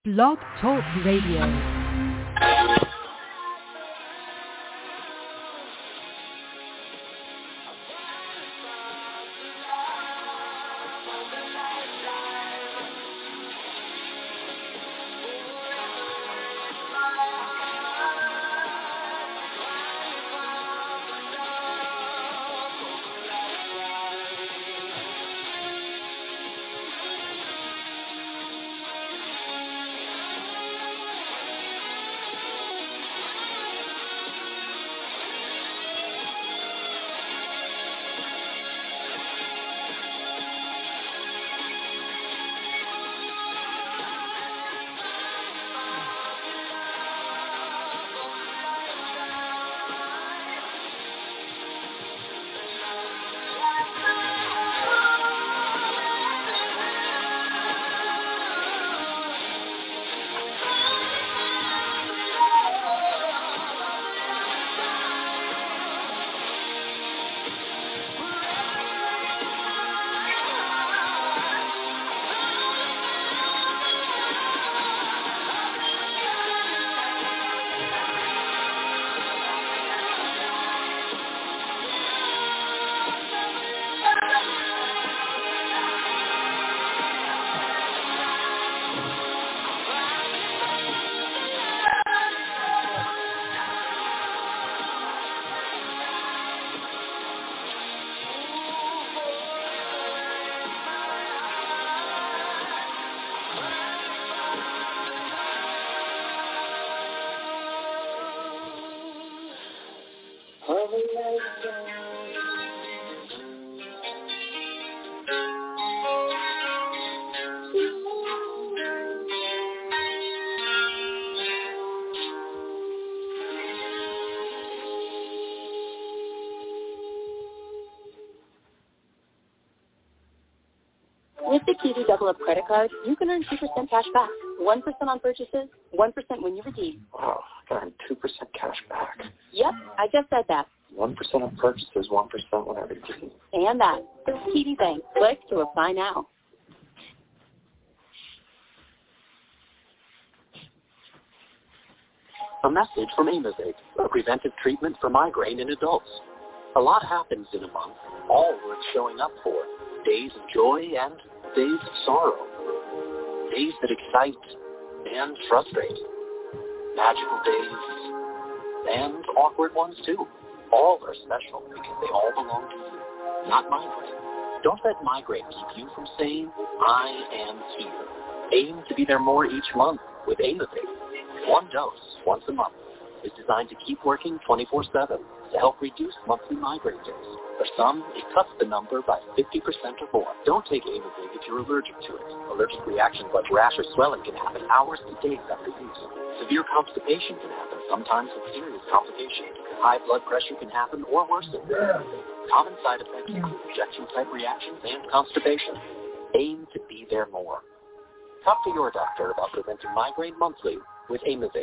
Blog Talk Radio. With the QD Double Up credit card, you can earn 2% cash back. 1% on purchases, 1% when you redeem. Wow, I got 2% cash back. Yep, I just said that. 1% on purchases, 1% when I redeem. And that. TD Bank. Click to apply now. A message from Aimovig, a preventive treatment for migraine in adults. A lot happens in a month, all worth showing up for. Days of joy and days of sorrow. Days that excite and frustrate. Magical days and awkward ones too. All are special because they all belong to you, not migraine. Don't let migraine keep you from saying, I am here. Aim to be there more each month with Aimovig. 1 dose once a month is designed to keep working 24/7 to help reduce monthly migraine days. For some, it cuts the number by 50% or more. Don't take Aimovig if you're allergic to it. Allergic reactions like rash or swelling can happen hours to days after use. Severe constipation can happen, sometimes with serious complications. High blood pressure can happen or worsen. Common side effects include injection-type reactions and constipation. Aim to be there more. Talk to your doctor about preventing migraine monthly with Aimovig.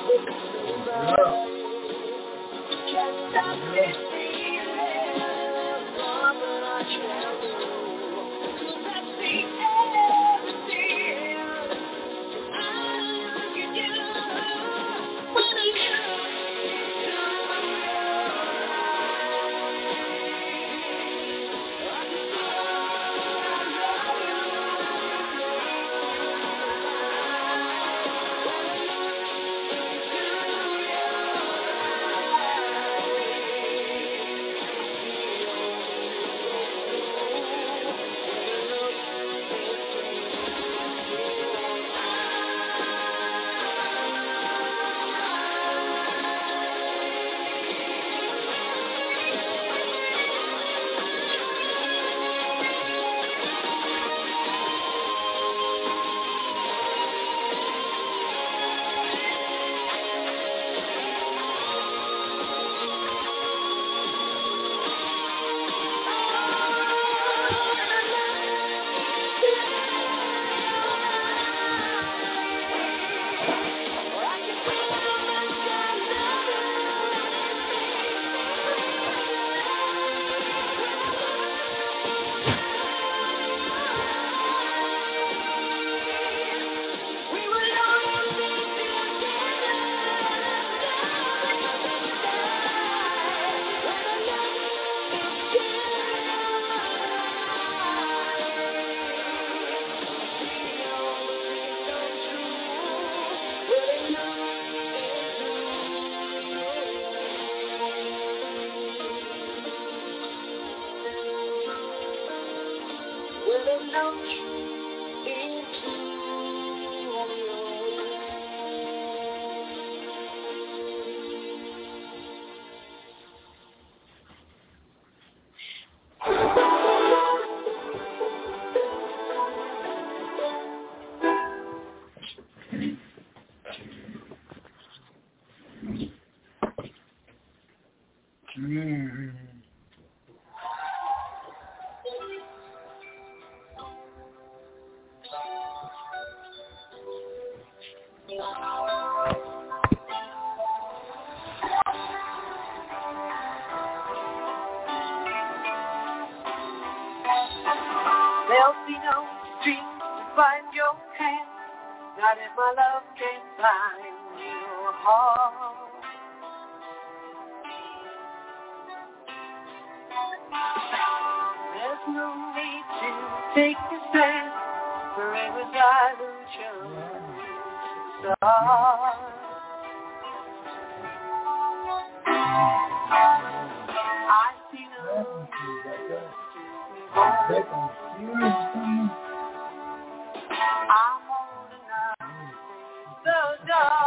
There'll be no street to find your hand, not if my love can find your heart. There's no need to take a stand, forever dilute your star. I see no I'm holding up the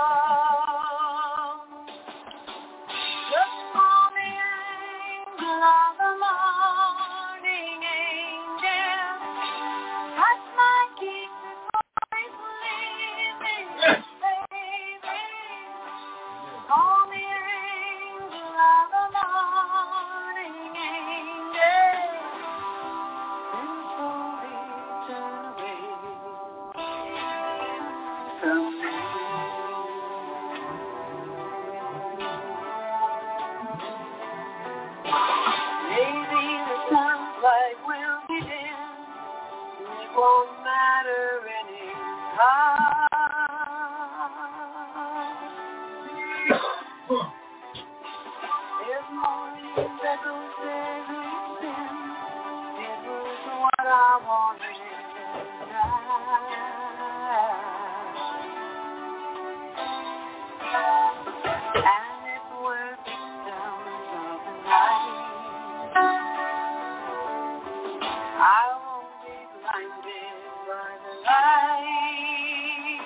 dawn. Look for the angel of the morning angel. Touch my cheek before it's leaving, baby. Call the angel of the morning angel. Then slowly turn away from me. Maybe the sunlight will be dim, it won't matter anyhow. There's morning that goes every sin. It was what I wanted now. And if we're victims of the night, I won't be blinded by the light.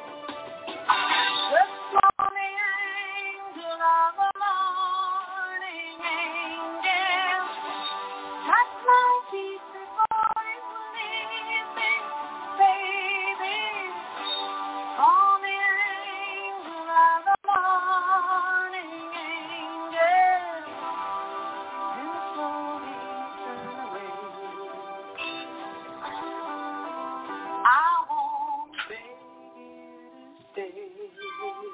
Look for the angel of the morning angel. Touch my feet before it's leaving, baby. Call the angel of the morning angel. And slowly turn away. I won't beg you to stay.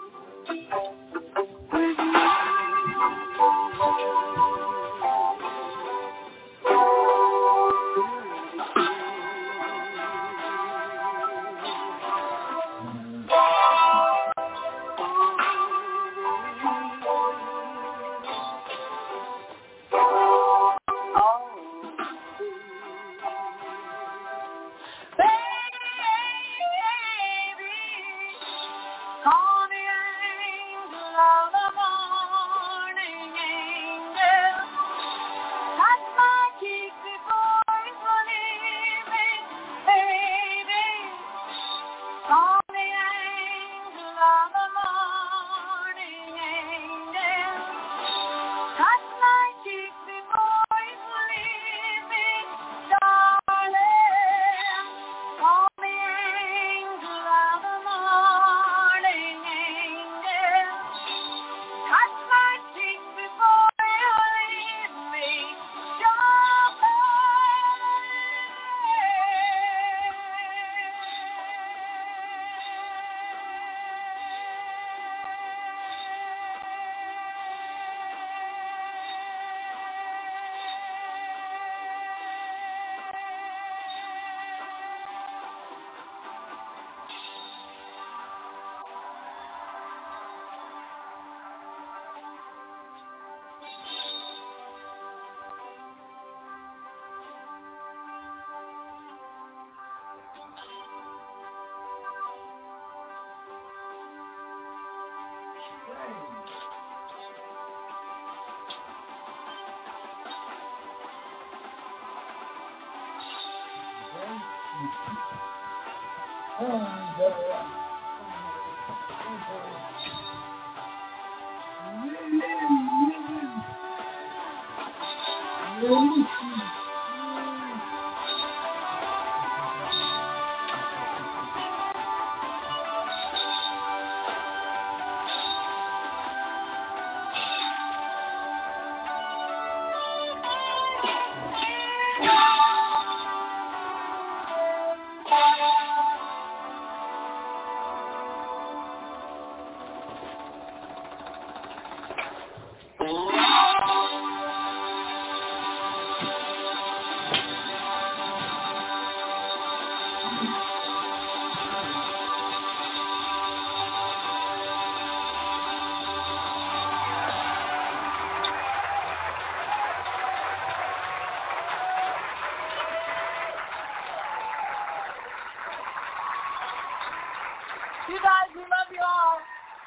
You guys, we love you all.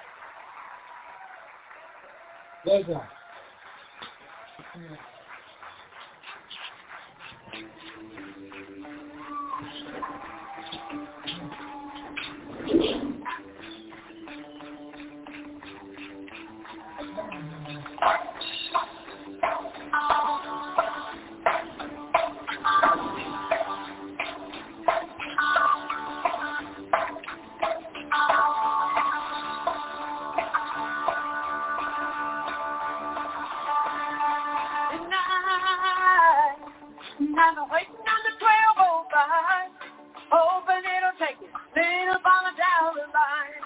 There you go. I've been waiting on the 1205, hoping it'll take me little farther down the line.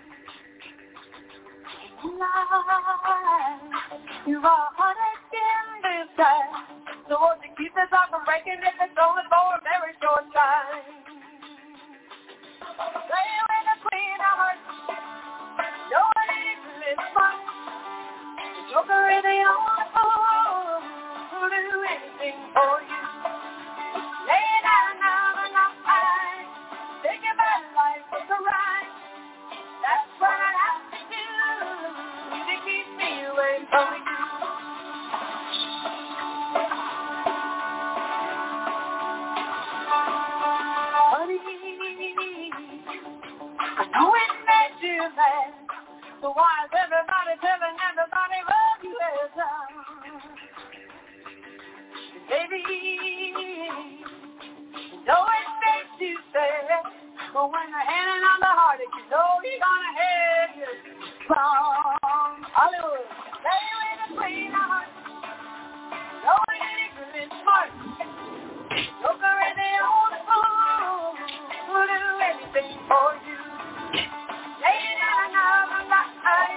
You are heartache in this time, so won't you keep this heart from breaking if it's only for a very short time? Play with the queen of hearts, no one needs to live fun. The joker is the only fool who'll do anything for you. Lay down another night, think about life as a ride. That's what I have to do to keep me away from you. Honey, I know it made you mad, so why is everybody telling everybody what you have done? Baby, know it makes you sad, but when you're handing on the heartache, you know you're gonna have your from Hollywood. Play with the queen of hearts, know you're good and smart. Joker is the only fool who'll do anything for you. Lay down another night.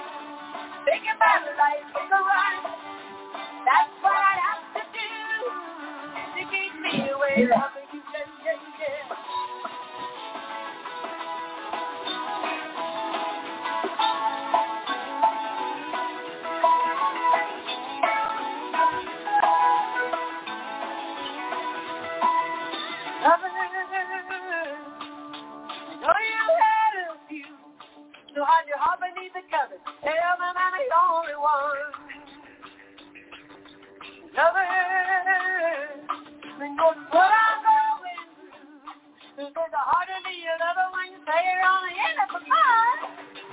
to hide your heart beneath the covers. Tell them I'm the only one. Another than what I'm going through. There's a heart to be another when you say you're on the end of the line.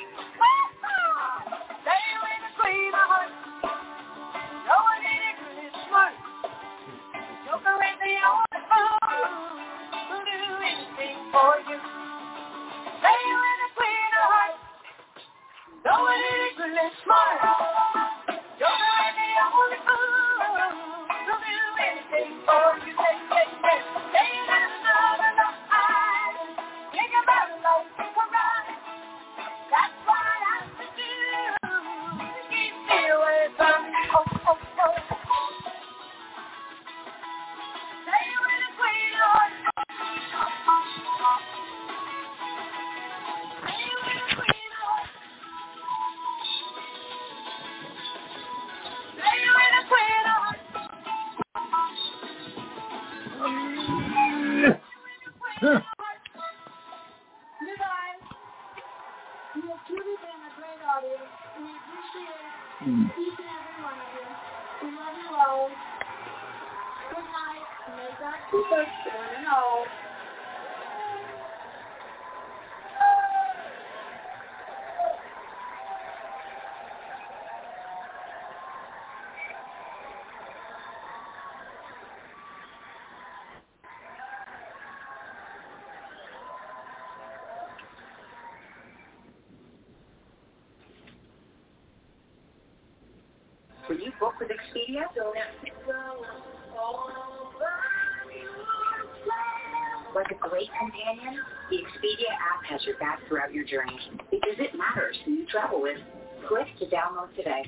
Stay with the queen of hearts. No one ignorant is smart. Joker ain't the only fool who'll do anything for you. Stay with the queen of hearts. No one ignorant is smart. Joker ain't the only fool who'll do anything for you. Stay with another night. Think about it like you were right. That's what I have to do. Keep me away from you. Stay with the queen of hearts. Stay with the queen of hearts. Stay with the queen of hearts. Goodbye. You have truly been a great audience. We appreciate each and every one of you. We love you all. Good night. And may God keep us one and all. When you book with Expedia, like a great companion, the Expedia app has your back throughout your journey because it matters who you travel with. Click to download today.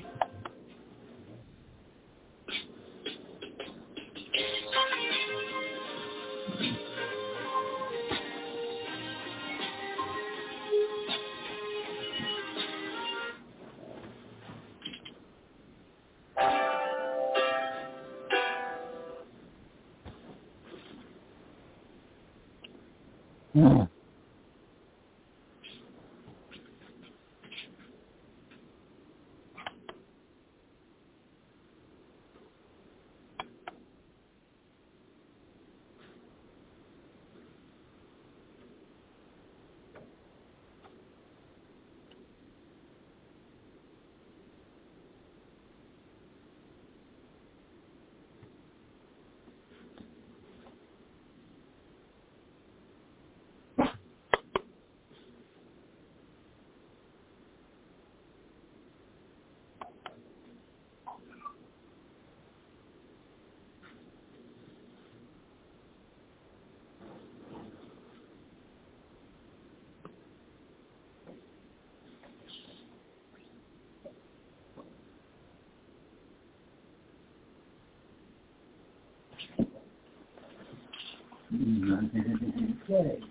Okay.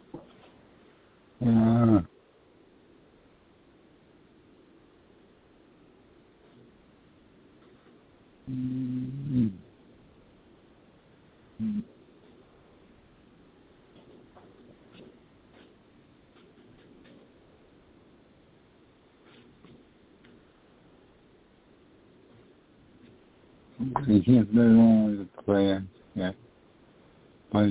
They can't play along with the plan yet. But,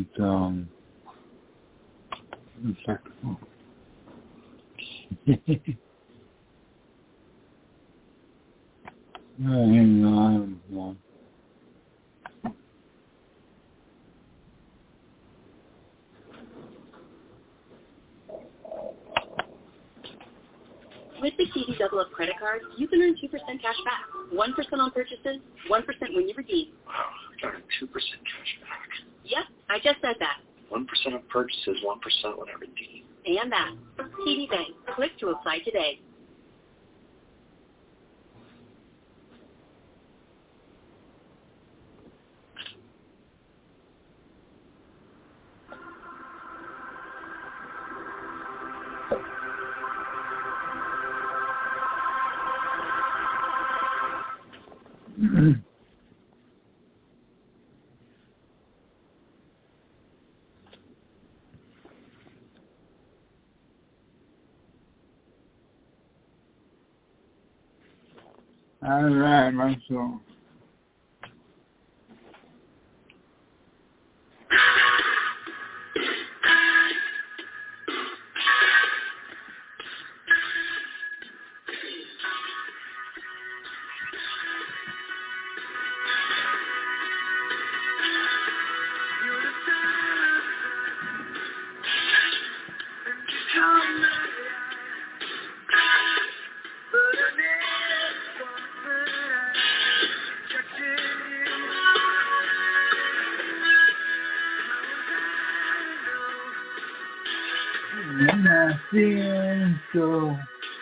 hang on one. With the TV Double Up credit card, you can earn 2% cash back. 1% on purchases, 1% when you redeem. Wow, I got 2% cash back. Yep, I just said that. 1% on purchases, 1% when I redeem. And that. TD Bank. Click to apply today. All right, my soul. So,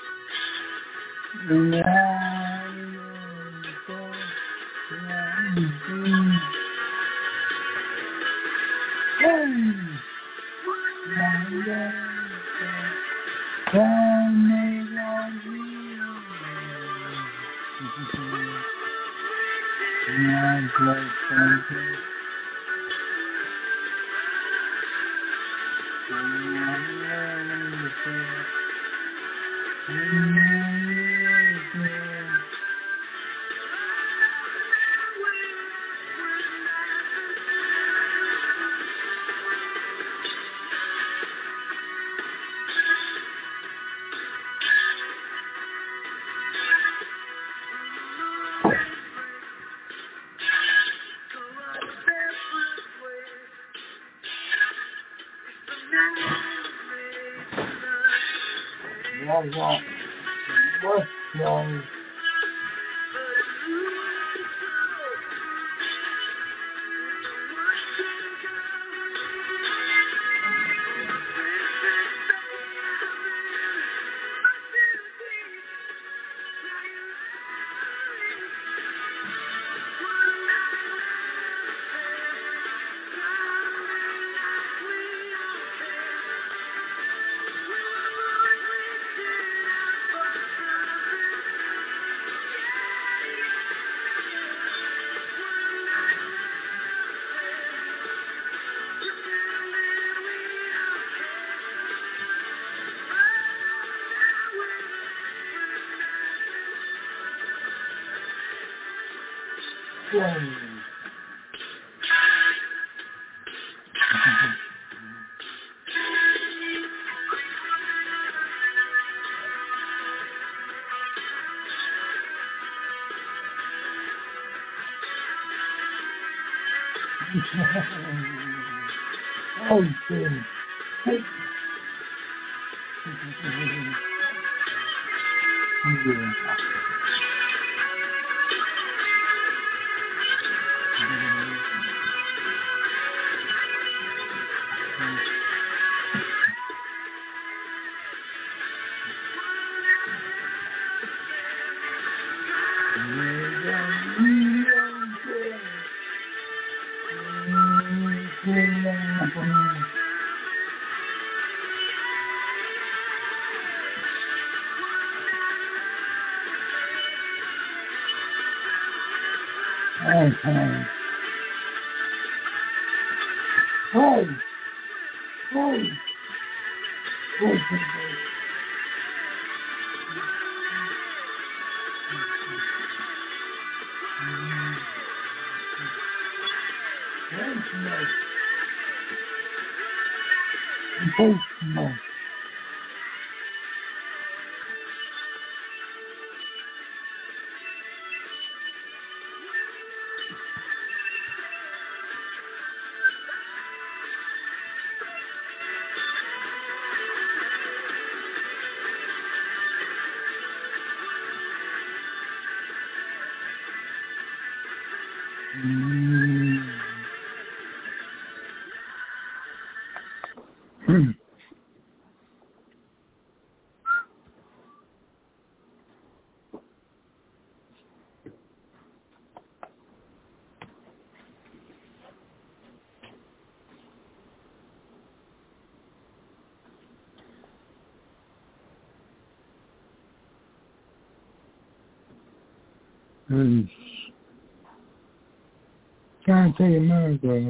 Can't say America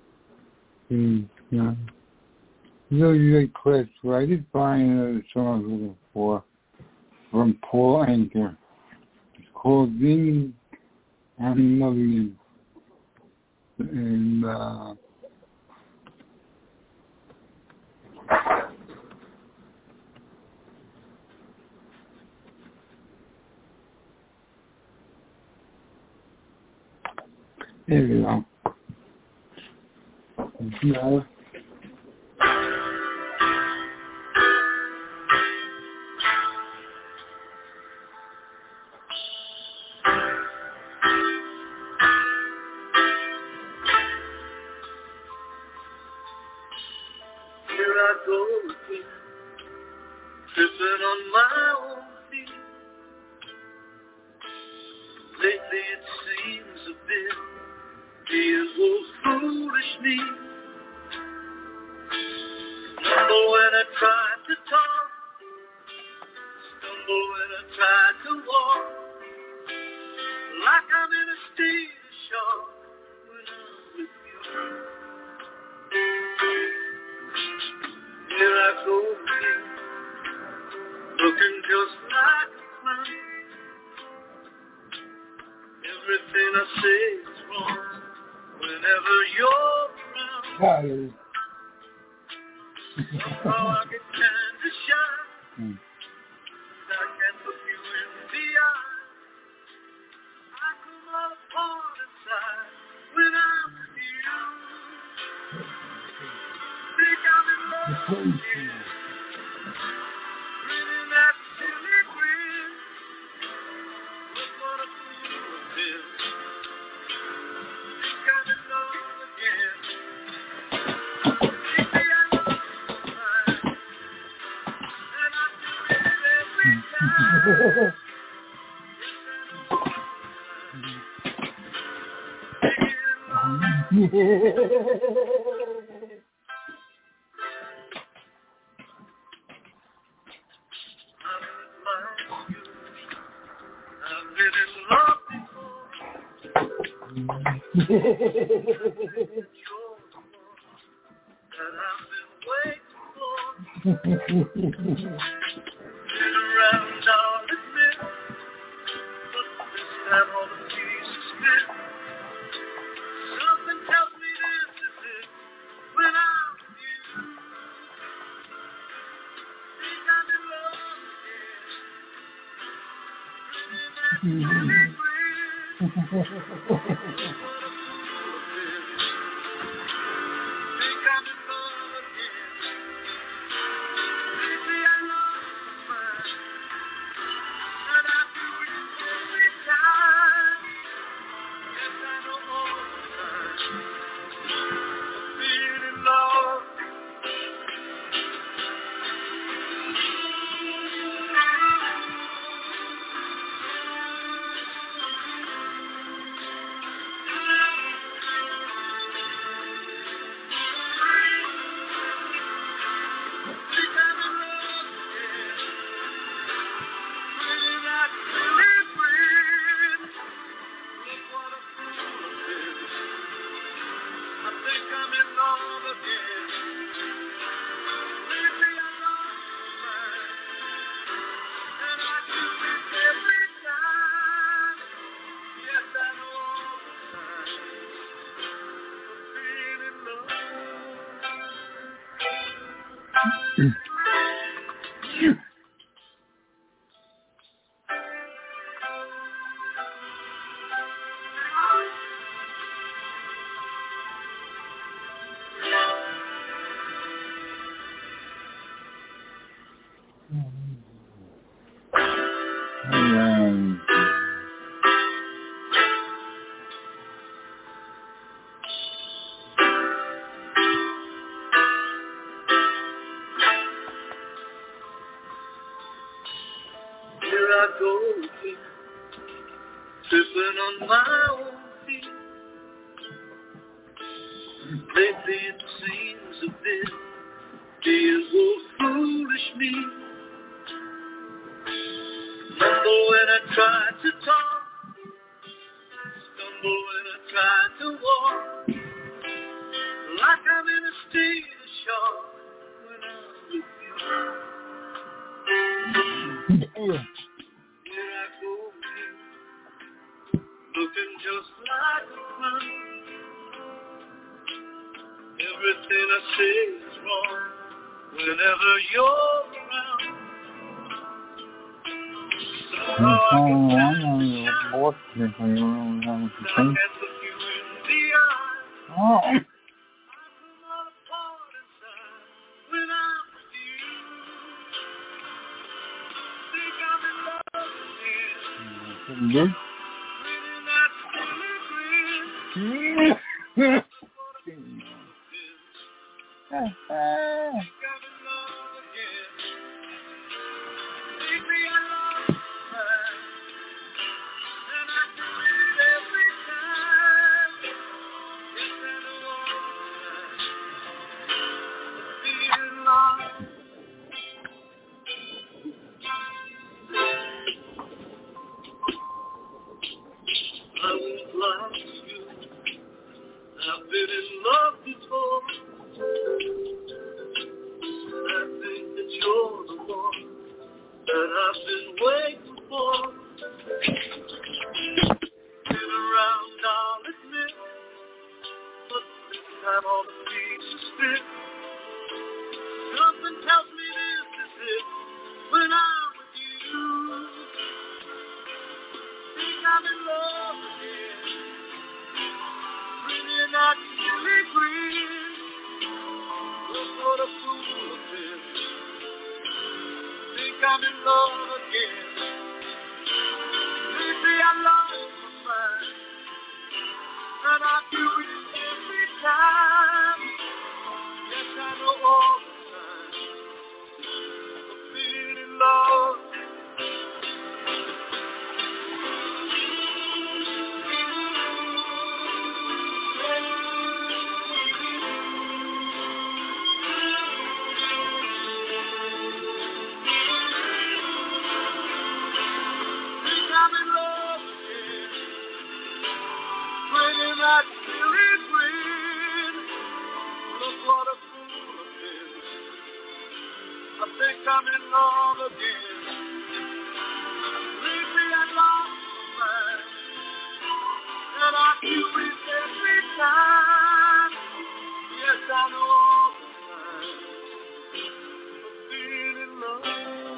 is, really close. I did find another song I was looking for from Paul Anka. It's causing and loving. And there we go. No. Tripping on my own feet. Lately it seems a bit being more foolish me. Stumble when I try to talk, stumble when I try to walk, like I'm in a state of shock when I'm with you. Here I go again, looking just like a clown. Everything I say is wrong whenever you're around. Somehow I get kind of shy. I can't look you in the eye. I come all apart inside when I'm with you. Think I'm in love with you. Grinning that silly grin. Look what a fool I've been. Think I'm in love again. They say I love you fine, and I do it every time. I've been in love before. You're the one that I've been waiting for. Been around, I'll admit, but this time all the pieces fit. Something tells me this is it when I'm with you. Think I'm in love again. Grinning that silly grin. What a fool I've been. Think I'm in love again. They say I love you fine, and I do it every time. Yes, I know all the time. Being in love. Think I'm in love again. Grinning that silly grin. Look what a fool I've been. I think I'm in love again. Lately I lost my mind, and I do it every time. Yes, I know all the time. Being in love. Here I go again, tripping on my own feet. Lately it seems a bit being more foolish me. Stumble when I try to talk, stumble when I try to walk, like I'm in a state of shock when I'm with you. Here I go again, just like a clown. Everything I say is wrong whenever you're around. So I can look at you in the eye. Oh. Good. I've been in love before. I think that you're the one that I've been waiting for. Been around, I'll admit, but this time all the pieces fit. Something tells me this is it when I'm with you. Think I'm in love again. Pretty not really green. Look what a fool I've been. Think I'm in love again. Maybe I lost my mind, and I do it every time. Yes, I know all the time. I'm feeling love. That silly green. Look what a fool I've been. I think I'm in love again. Lately I lost my mind, and I do it every time. Yes, I know all the time. I'm feeling love.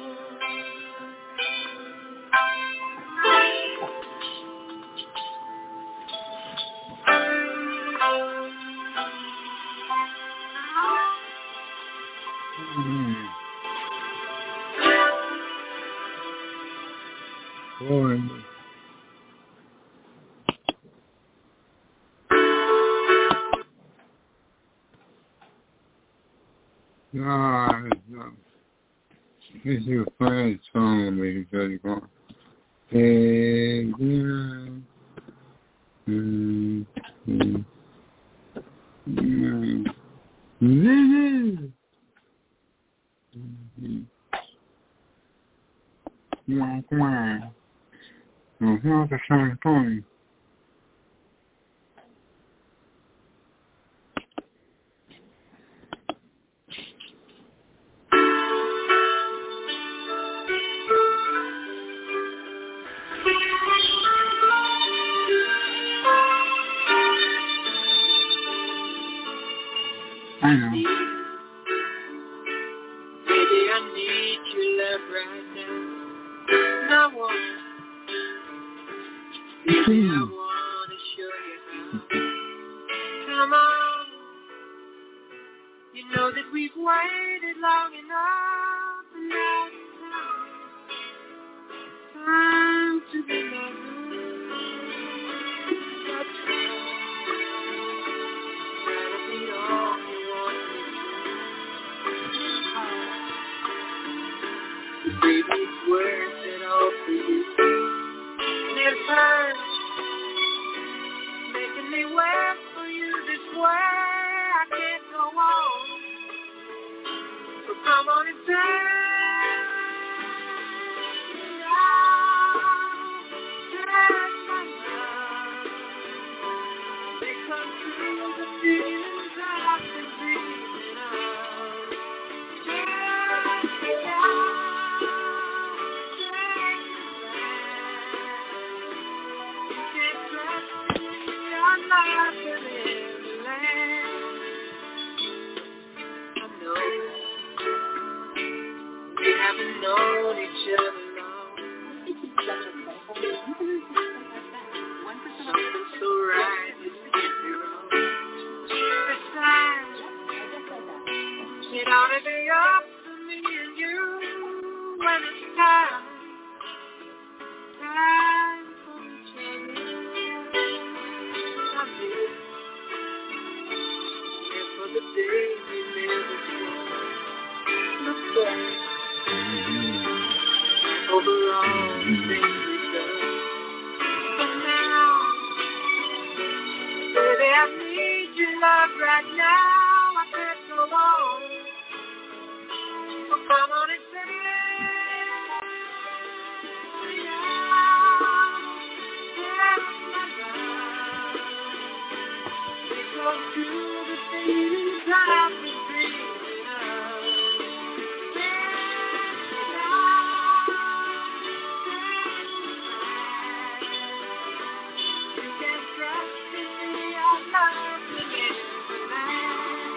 Boy. No, this is your favorite song, baby, because you're going. Hey, come on. No, here's the same thing. I know. Baby, I need your love right now. And I want to show you how. Come on. You know that we've waited long enough, and now it's time to be lovers. That's right. Gotta be all you want me to. Baby, it's worth it all for you. It hurts making me wait for you this way. I can't go on. So come on and tell laughing in the land. I know we haven't known each other long. Something so right is getting wrong. It's time. It ought to be up to me and you when it's time. Time for each other. I'm here for the day we never saw. Look back over all the things we've done. But now, baby, I need your love right now. I can't go on. So come on and say to the things I've been dreaming of. You can trust in me, I'm not living for that.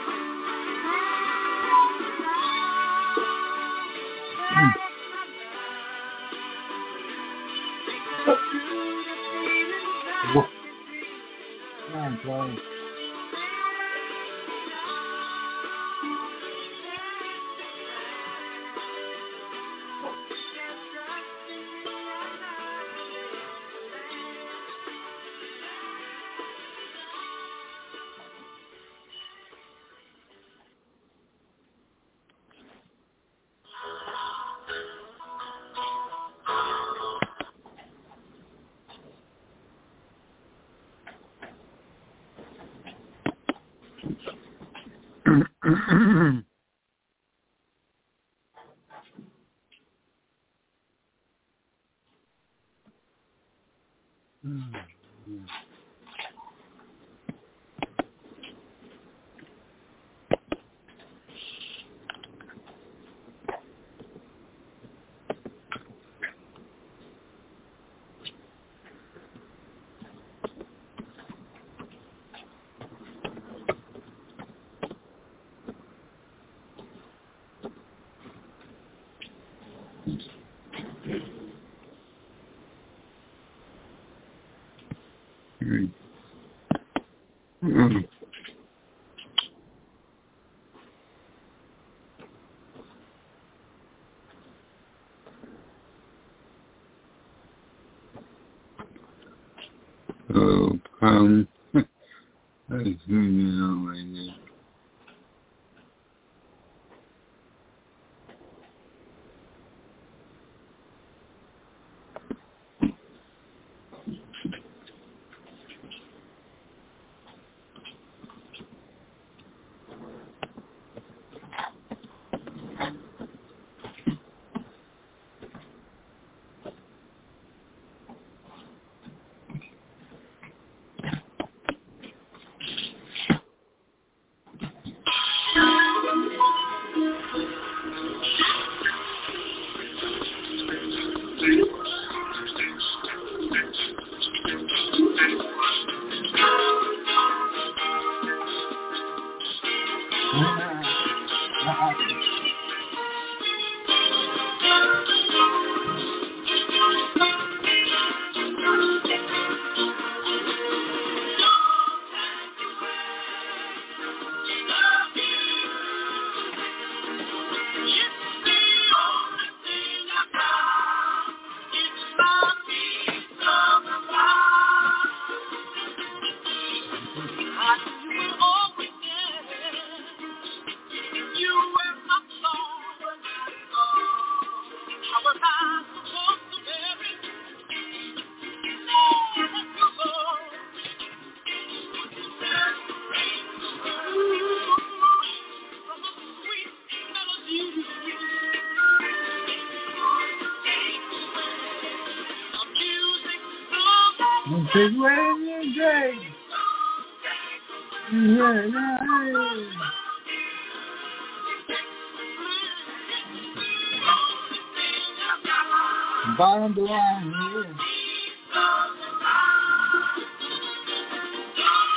It's raining day. Yeah, bottom line, yeah.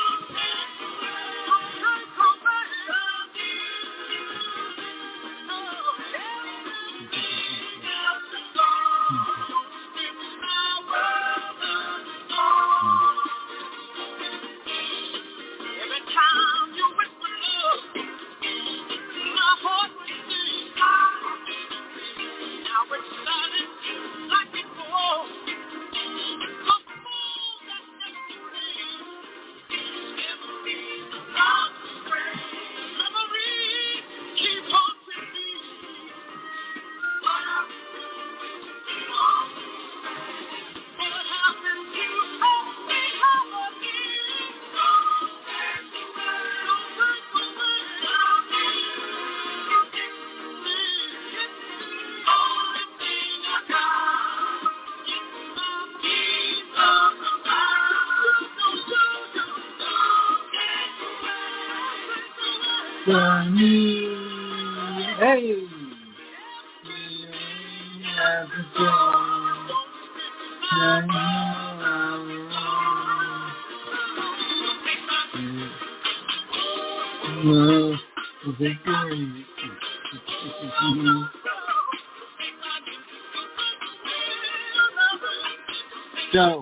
So,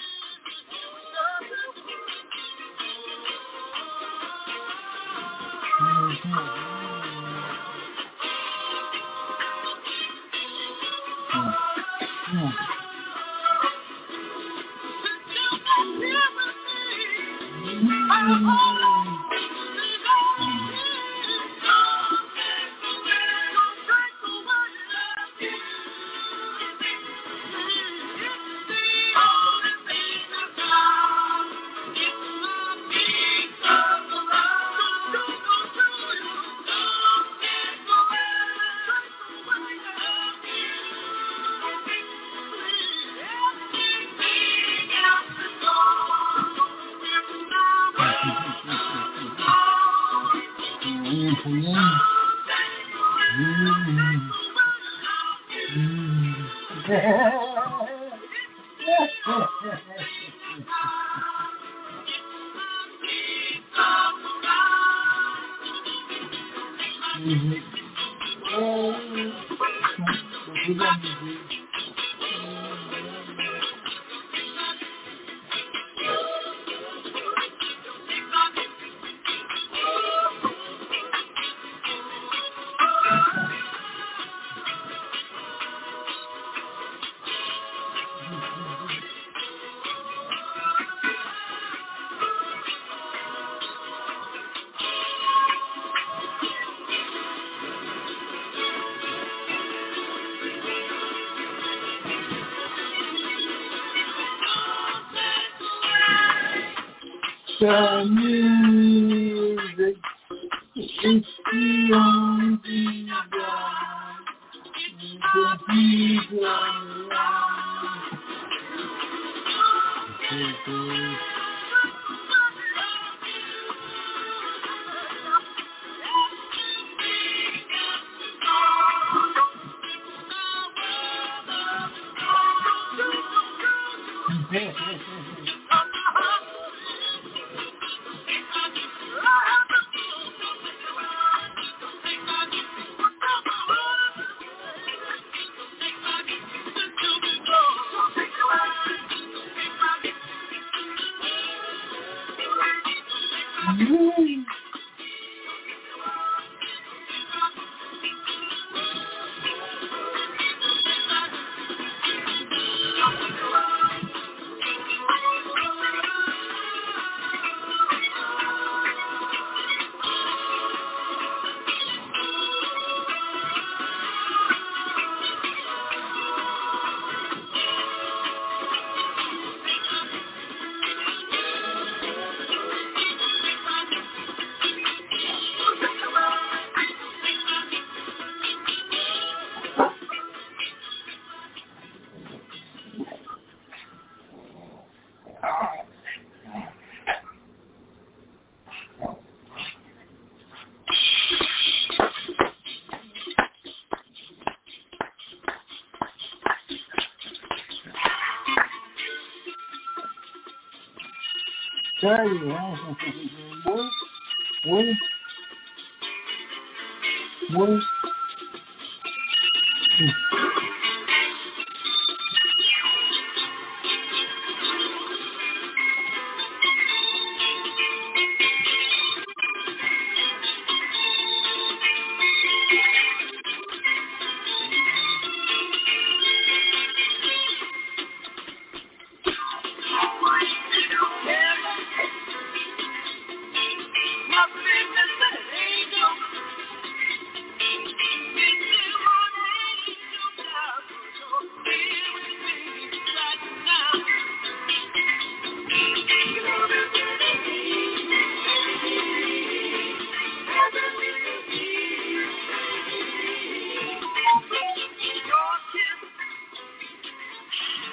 the music is the only one. The people around.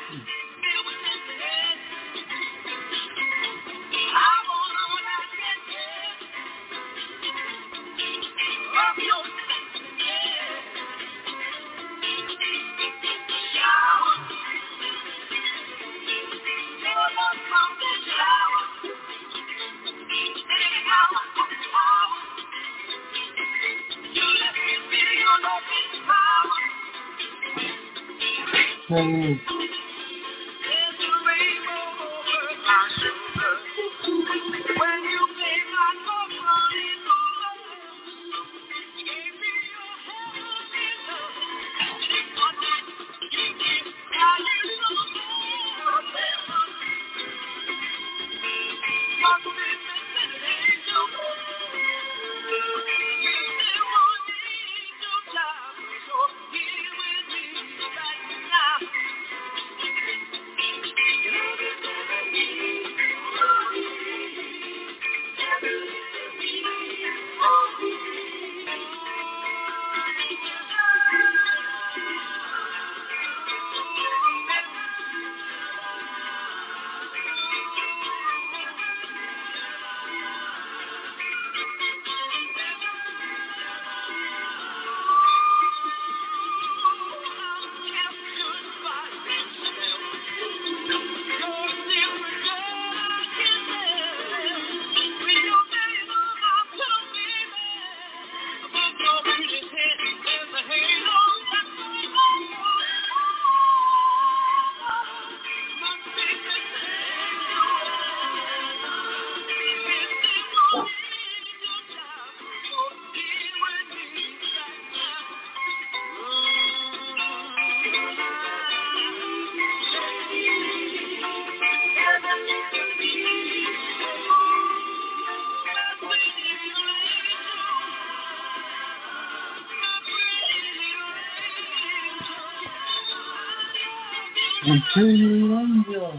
I'm pretty angel.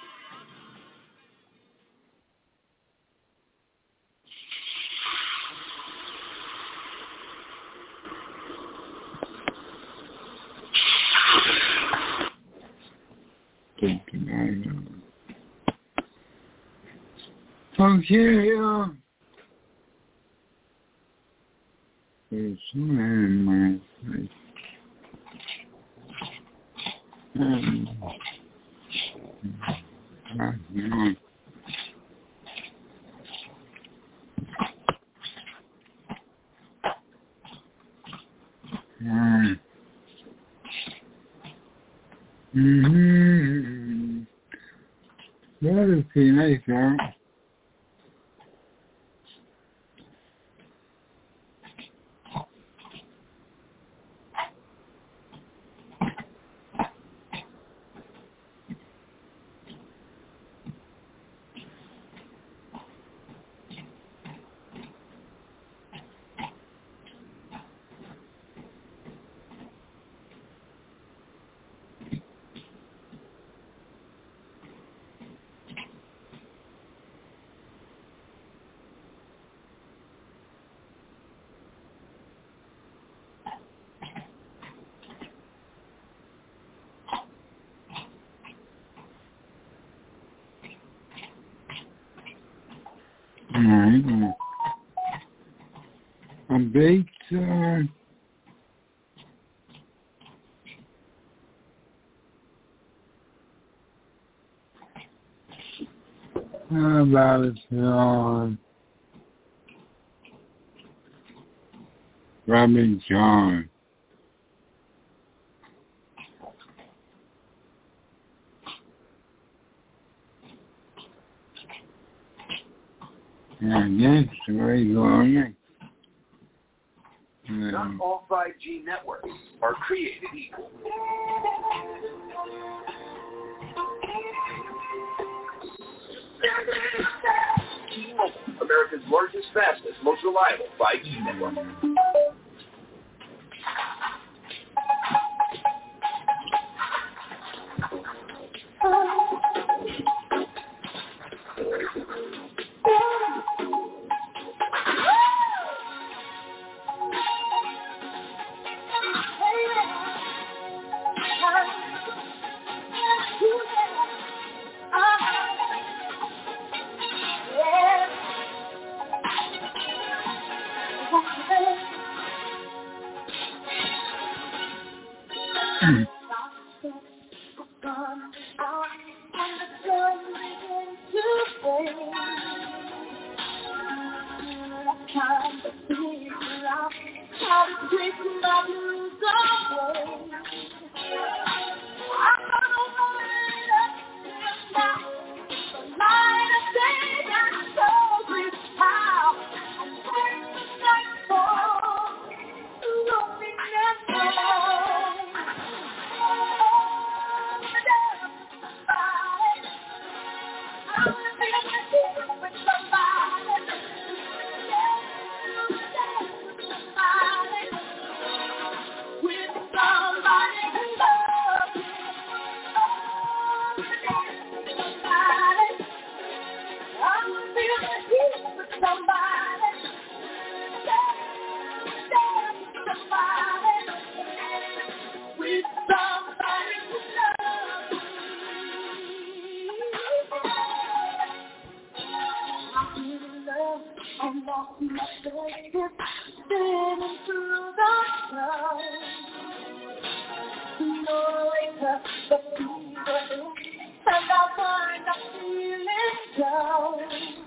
Okay, it's my face. That is pretty nice, huh? A baked, how about it, Robin John. Yes, very good. Not all 5G networks are created equal. T-Mobile, America's largest, fastest, most reliable 5G network. sun is out and the sun begins to fade. I'm trying to figure out how to take my blues away. I'm gonna wait up till now. The light of day that shows me how. And when the night falls, the loneliness grows. I'm lost in my face, spinning through the clouds. No later, but fever, and I'll find I'm feeling down.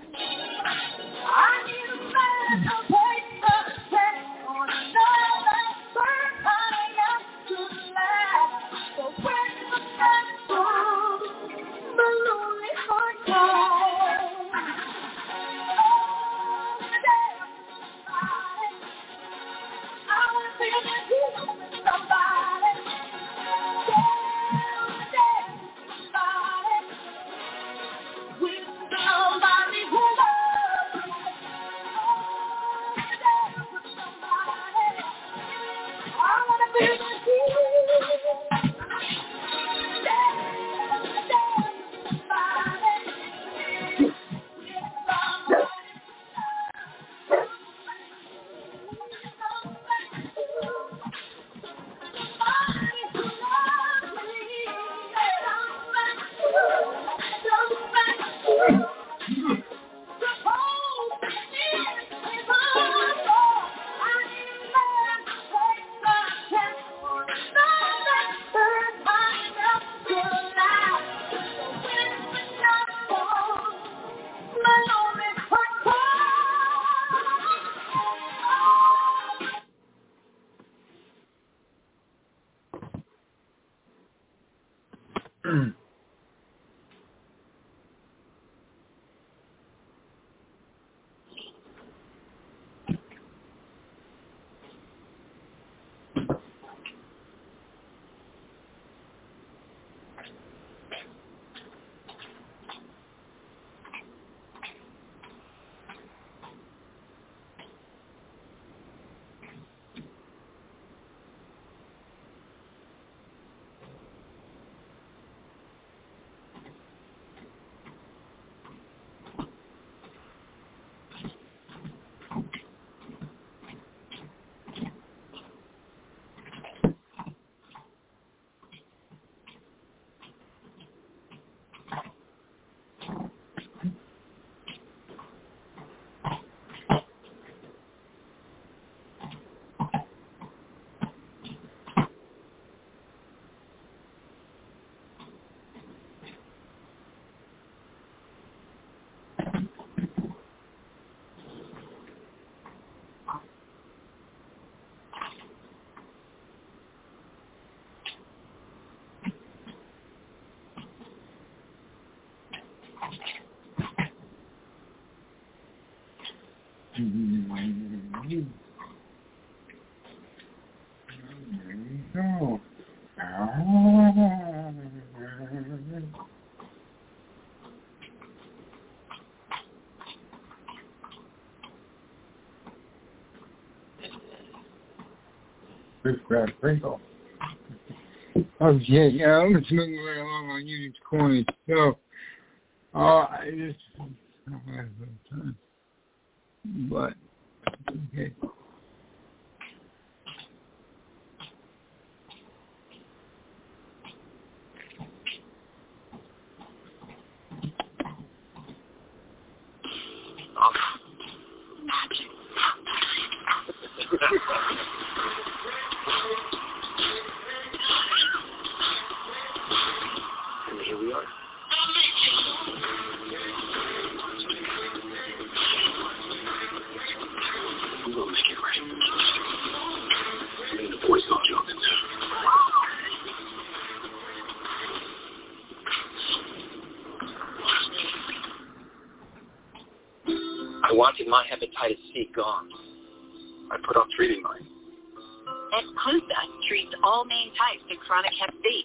I need a man to take the chance on another bird I am to laugh. So when the sun comes, my lonely heart cries. Sprinkle. Okay, yeah, I'm just moving right along on Union's Corner. So, I just don't have enough time. But, okay. wanted my hepatitis C gone. I put off treating mine. Epclusa treats all main types of chronic hep C.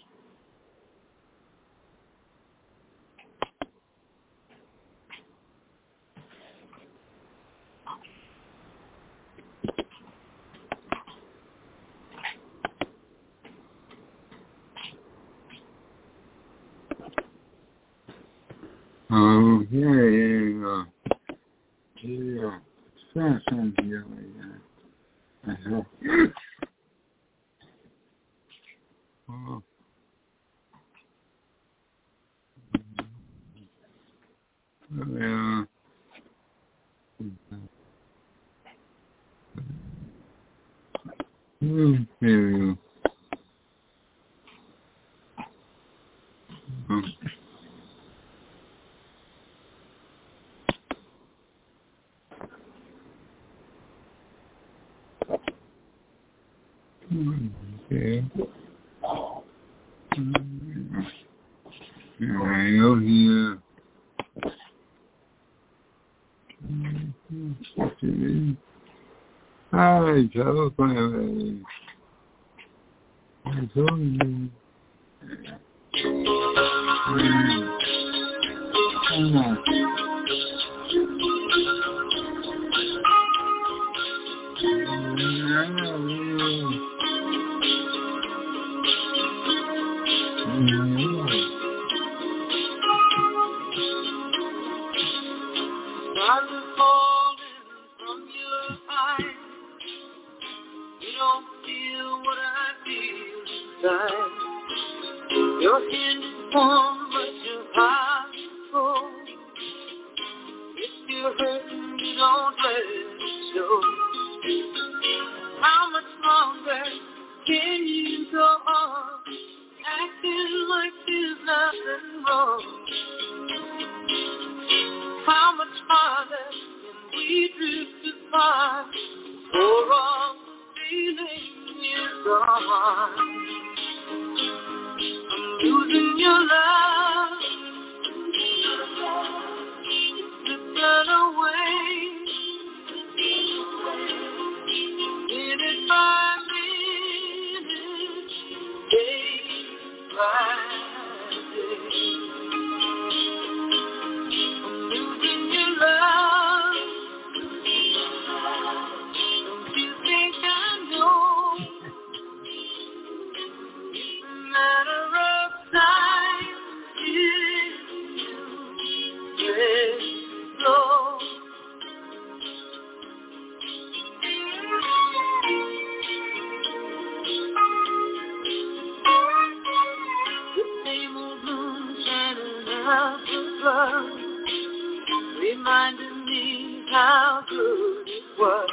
Reminding me how good it was.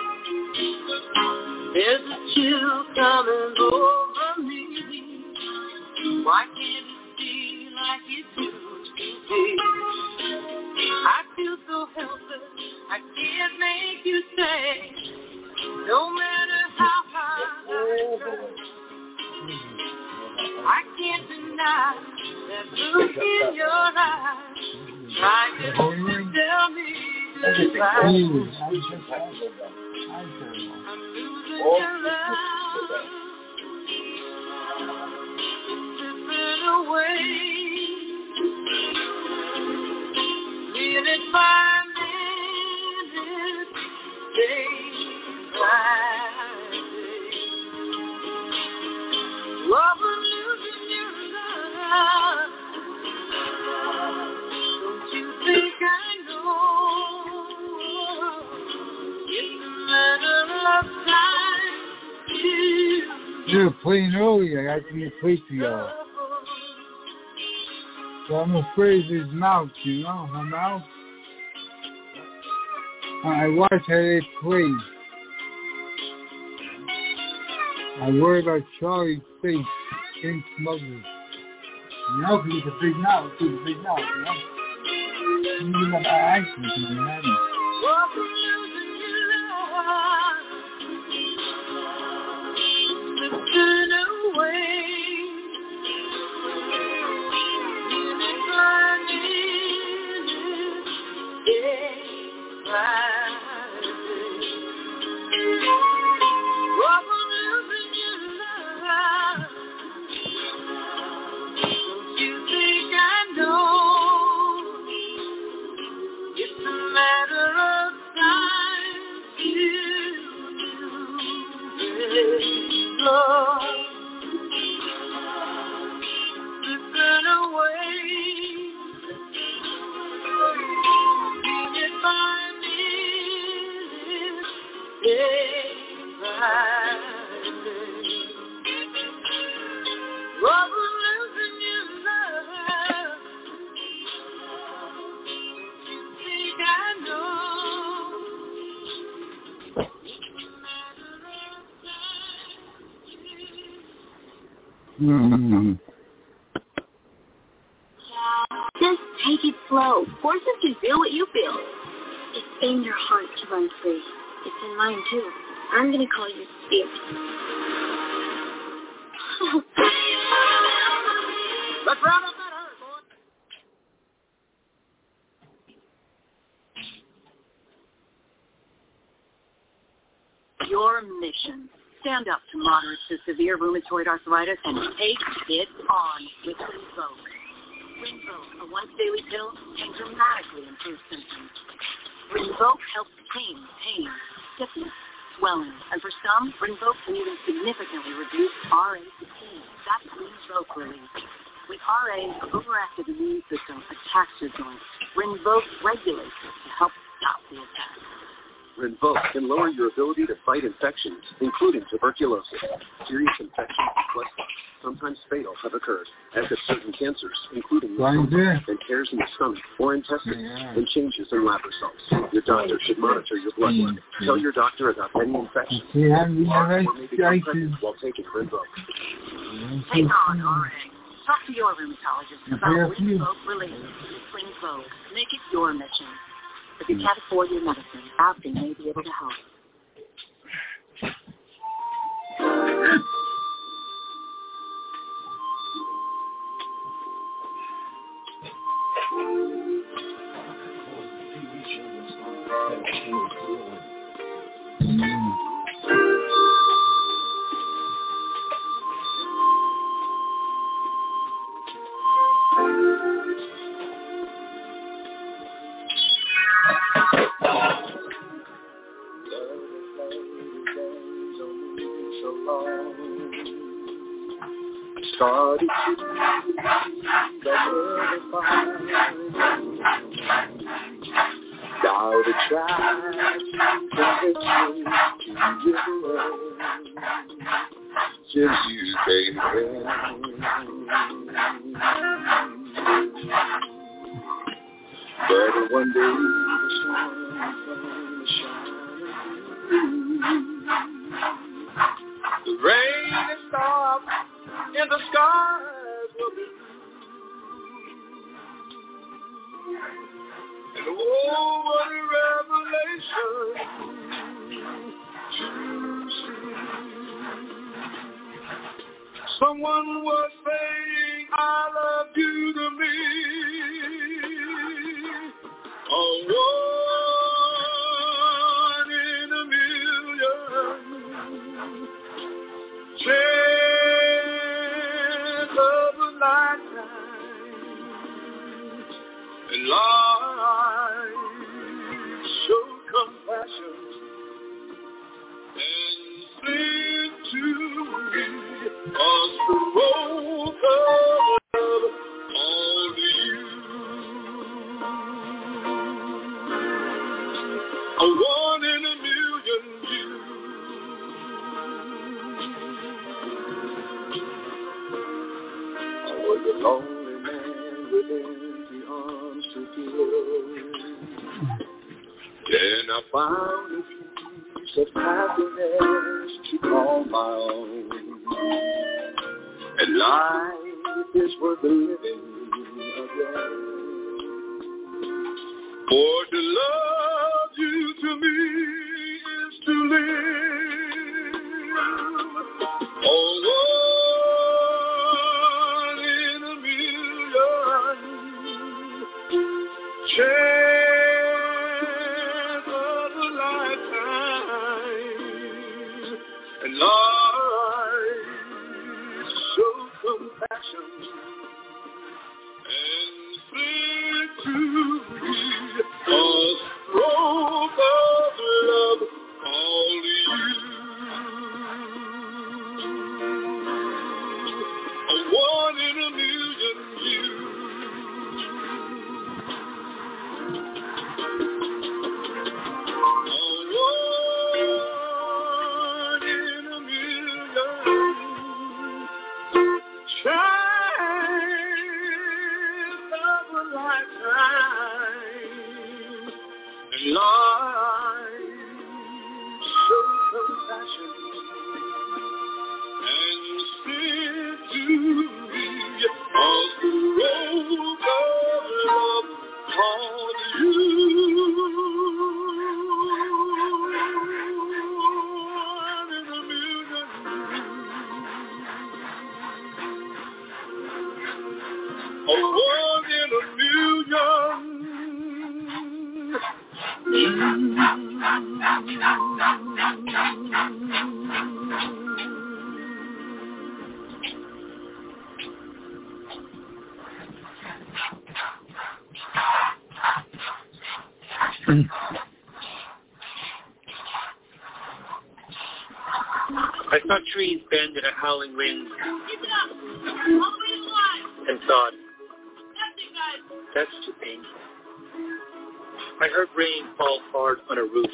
There's a chill coming over me. Why can't it be like it used to be? I feel so helpless, I can't make you stay. No matter how hard I try, I can't deny that look in your eyes. Trying to tell me goodbye. I'm losing your love, slipping away. Minute by minute, day by day. Oh, I'm losing your love. Don't you think I know? It's a matter of time. You're playing early. I got to get play for y'all. So I'm afraid of his mouth, you know, her mouth. I watch how they play. I worry about Charlie's face in smugglers. You know, because he's a big mouth. He's a big mouth, you know. You got accent to be happy. Turn away. Minute by minute, day by Mm-hmm. Just take it slow. Horses can feel what you feel. It's in your heart to run free. It's in mine, too. I'm going to call you Spirit. Let's round up that herd, boy. Your mission. Stand up to moderate to severe rheumatoid arthritis and take it on with Rinvoq. Rinvoq, a once-daily pill, can dramatically improve symptoms. Rinvoq helps tame pain, stiffness, swelling, and for some, Rinvoq can even significantly reduce RA fatigue. That's Rinvoq relief. With RA, the overactive immune system attacks your joints. Rinvoq regulates it to help stop the attack. Rinvoq can lower your ability to fight infections, including tuberculosis. Serious infections, sometimes fatal, have occurred, as have certain cancers, including lymphoma, and tears in the stomach or intestines, and changes in lab results. Your doctor should monitor your blood work. Tell your doctor about any infection, or maybe become pregnant while taking Rinvoq. Take on RA. Talk to your rheumatologist about Rinvoq relief. Rinvoq. Make it your mission. If you can't afford your medicine, Alfie may be able to help. Started to doubt a try to get you to just you, baby. But one day the sun shines, the rain is stopped, and the skies will be blue. And oh, what a revelation to see. Someone was saying, I love you to me. A one in a million. Chance of a lifetime. And life show compassion and sing to me as the road of all to you. A one in a million you. I was a lonely man with empty arms to give. Then I found a piece of happiness to call my own. And life is worth living again. For to love you to me is to live. Oh, one in a million. Chance of a lifetime. And life show compassion and sing to me a stroke of love, all you. A one in a million you. A one in a million. Chance of a lifetime. And life show compassion and sing to I saw trees bend in a howling wind and thought, that's too painful. I heard rain fall hard on a roof.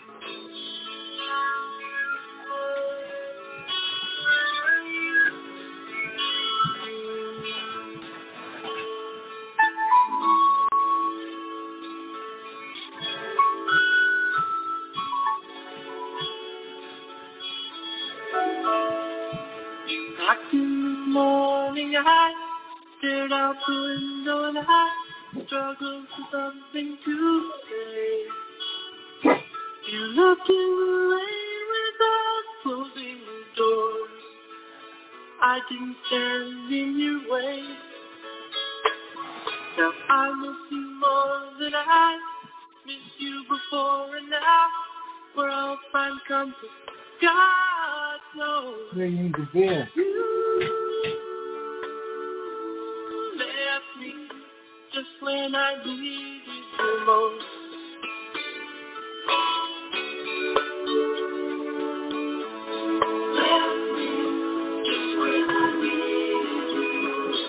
Back in the morning, I stared out the window and I struggled for something to say. You looked in the rain without closing the doors. I didn't stand in your way. Now I miss you more than I missed you before, and now where I'll find comfort, God knows. They need to be. Left me just when I needed you most. Left me just when I needed you most.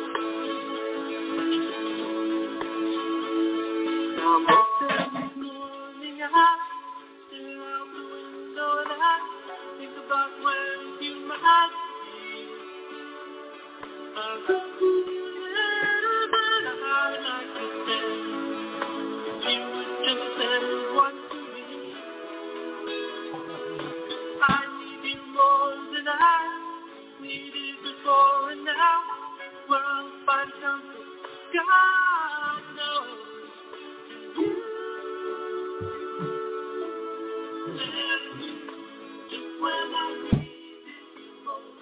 Now most every morning I stare out the window and I think about where you might be. I love you better than I like to say. You would just say one to me. I need you more than I needed before, and now where I'll find comfort, God knows. Left me just when I needed you most.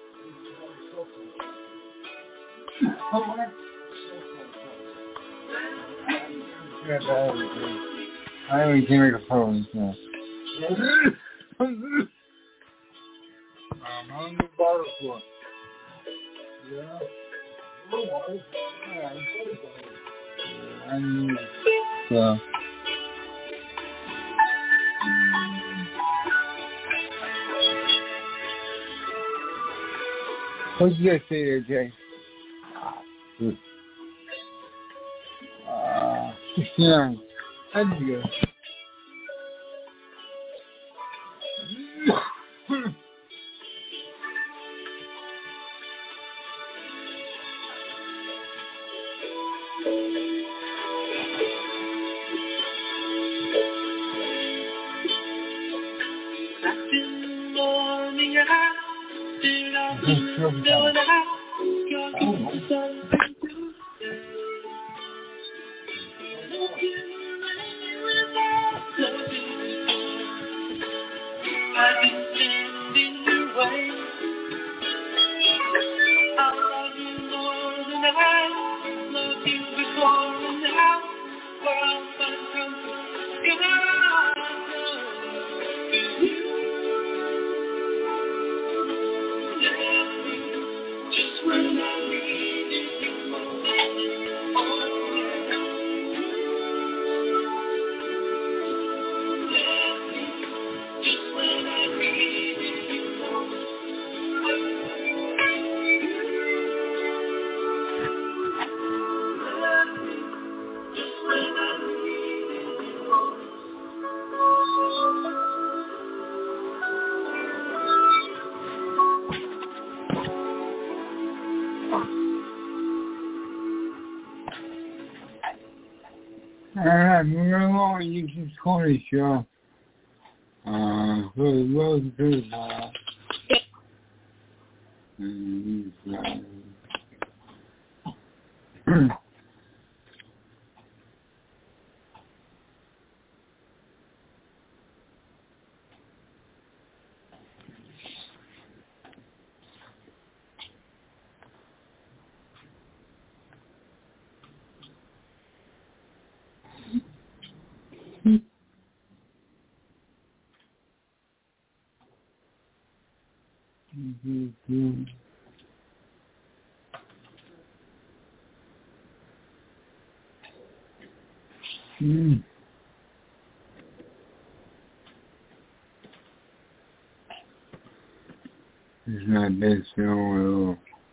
I don't even hear the phone. No. I'm the bottle for. Yeah. I need it. So. What did you guys say there, Jay? 69. That'd be good. Back in the morning, I stood out the window and I struggled for something to say. Look in the rain without closing the door. I didn't stand in your way. I love you more than I loved you before, and now where I'll find comfort, God knows. Left me just when I needed you most. Oh yeah. Left me just when I needed you most. Left me just when I needed you most. Alright, moving along, you can call the show. Really good. It's not that strong at all.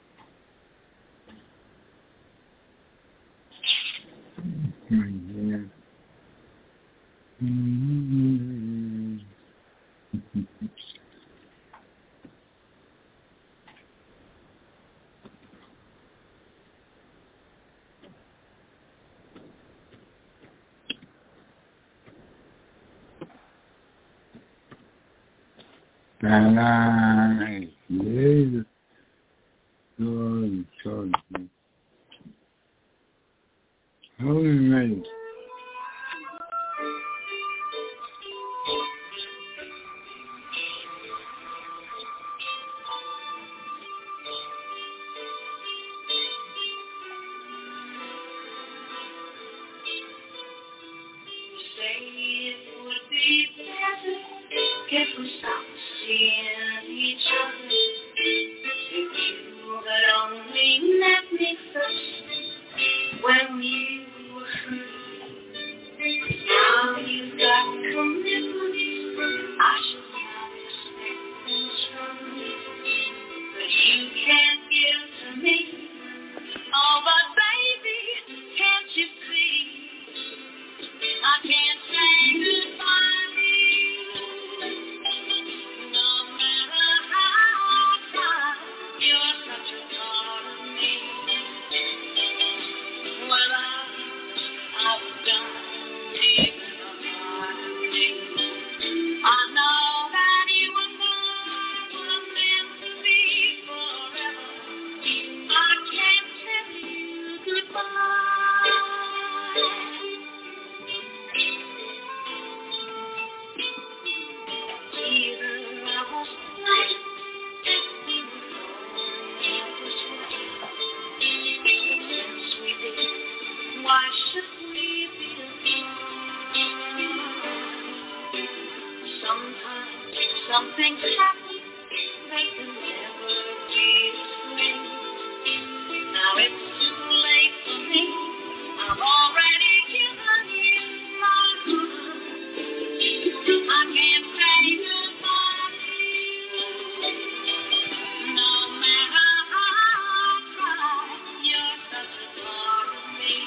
Jesus, Lord, charge me. Holy Mary. If we stop seeing each other, if you had only met me first when you were free. Now you've got commitments, I should have expectations from you, but you can't give to me. Oh, but baby, can't you see? I can't say goodbye to you. No matter how I try, you're such a part of me. Well, I was done deep in the heart of me. I know that you and I were meant to be forever. I can't tell you goodbye. Even last night, we were going this way. Since we did, why should we be apart? Sometimes some things happen, they can never be the same. Now it's too late for me. I've already given you my heart. I can't say goodbye to you. No matter how I try, you're such a part of me.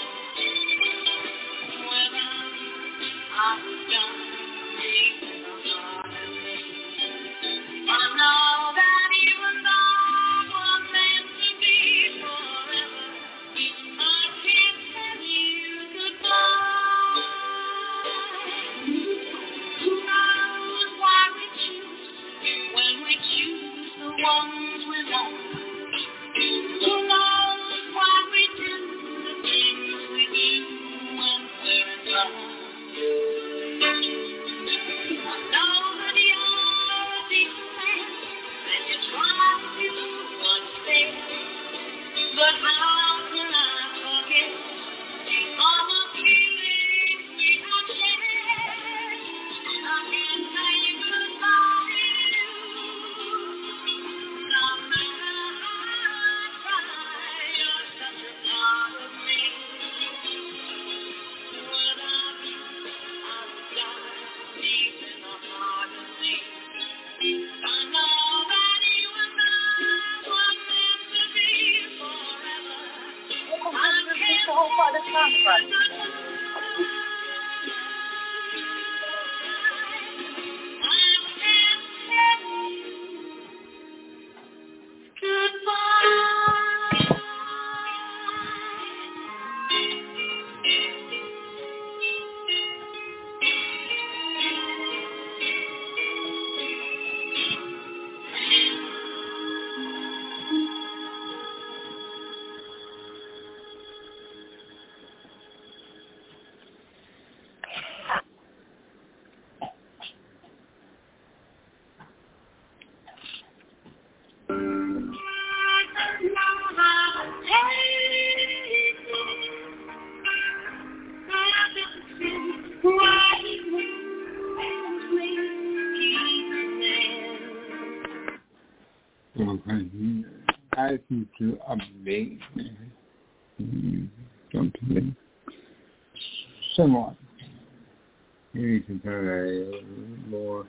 Well, I was done deep in the heart of me. I know that you and I were meant to be forever. I can't tell you goodbye. Who knows why we choose when we choose the ones we love? Who knows why we do the things we do when we're in love? I know that you're a decent man and you try to do what's fair, but how can I forget all the feelings we have shared? I can't say goodbye to you. No matter how I try, you're such a part of me. Well, I was down deep in the heart of me. I know that you and I were meant to be forever. I can't I think to update something somewhat. You can tell a more.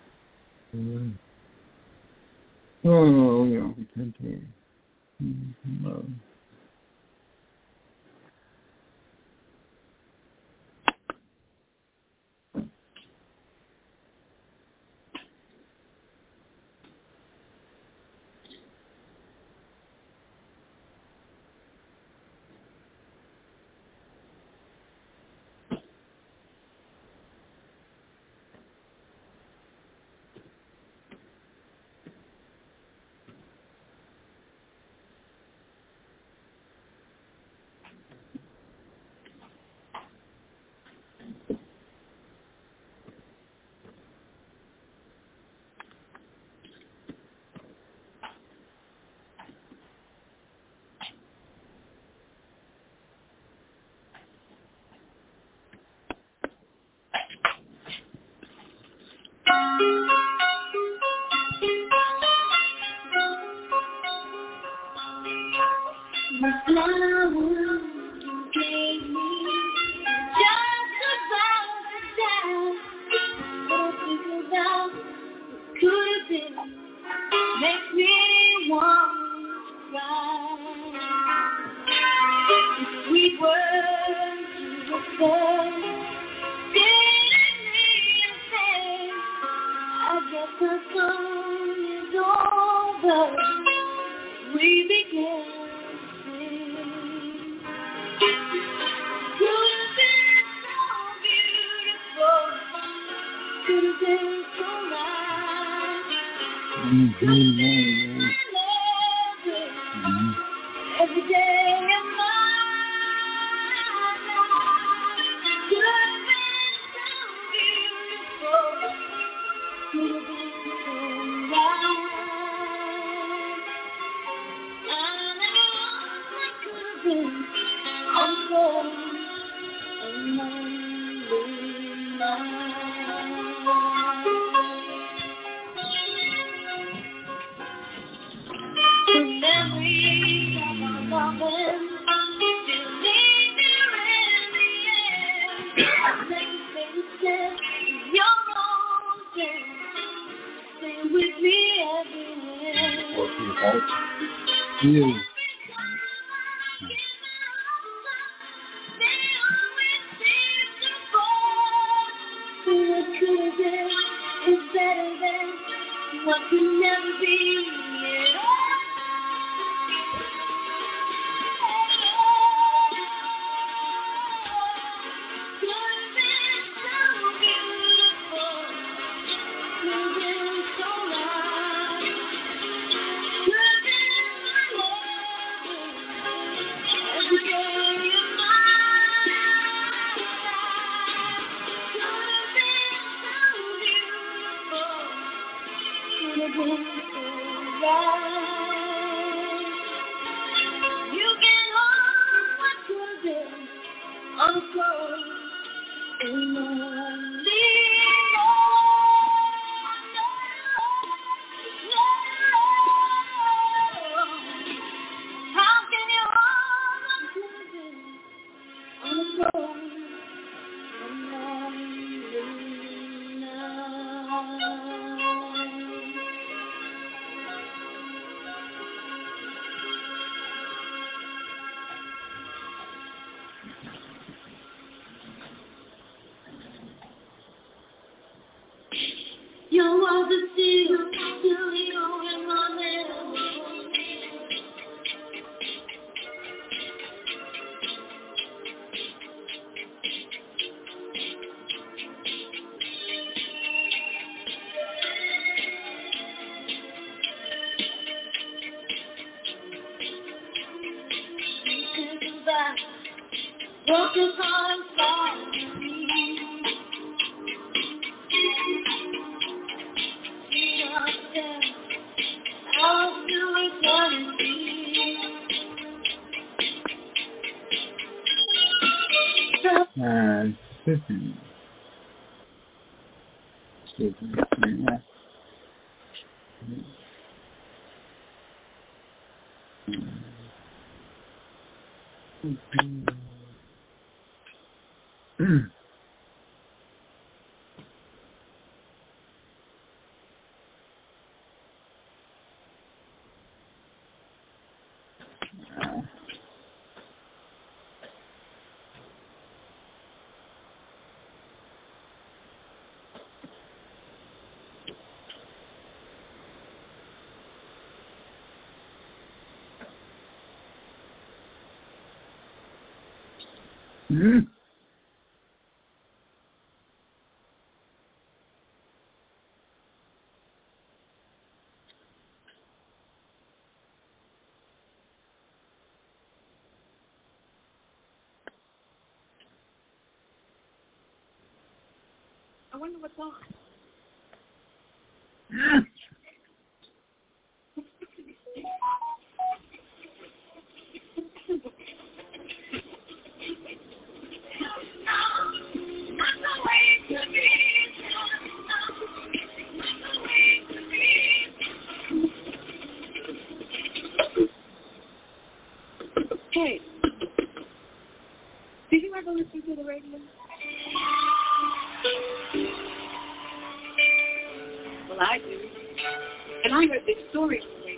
Oh, yeah, we can do. The flower you gave me just about to die. What I think about what could have been makes me want to cry. The sweet words you whispered didn't mean a thing. I guess the song is over. We began. Every day of my life could have been so beautiful, could have been so right. I know what could have been. I'm going a lonely night. The memories of our loving still linger in the air. Faces in your ocean, stay with me everywhere. Yeah. What could have been is better than what could never be. Your world is still you in my memory. Broken hearts fall to me. I'll do eternity. Tiffany. Yeah. I wonder what's on. Hey, did you ever listen to the radio? Well, I do. And I heard this story on the radio.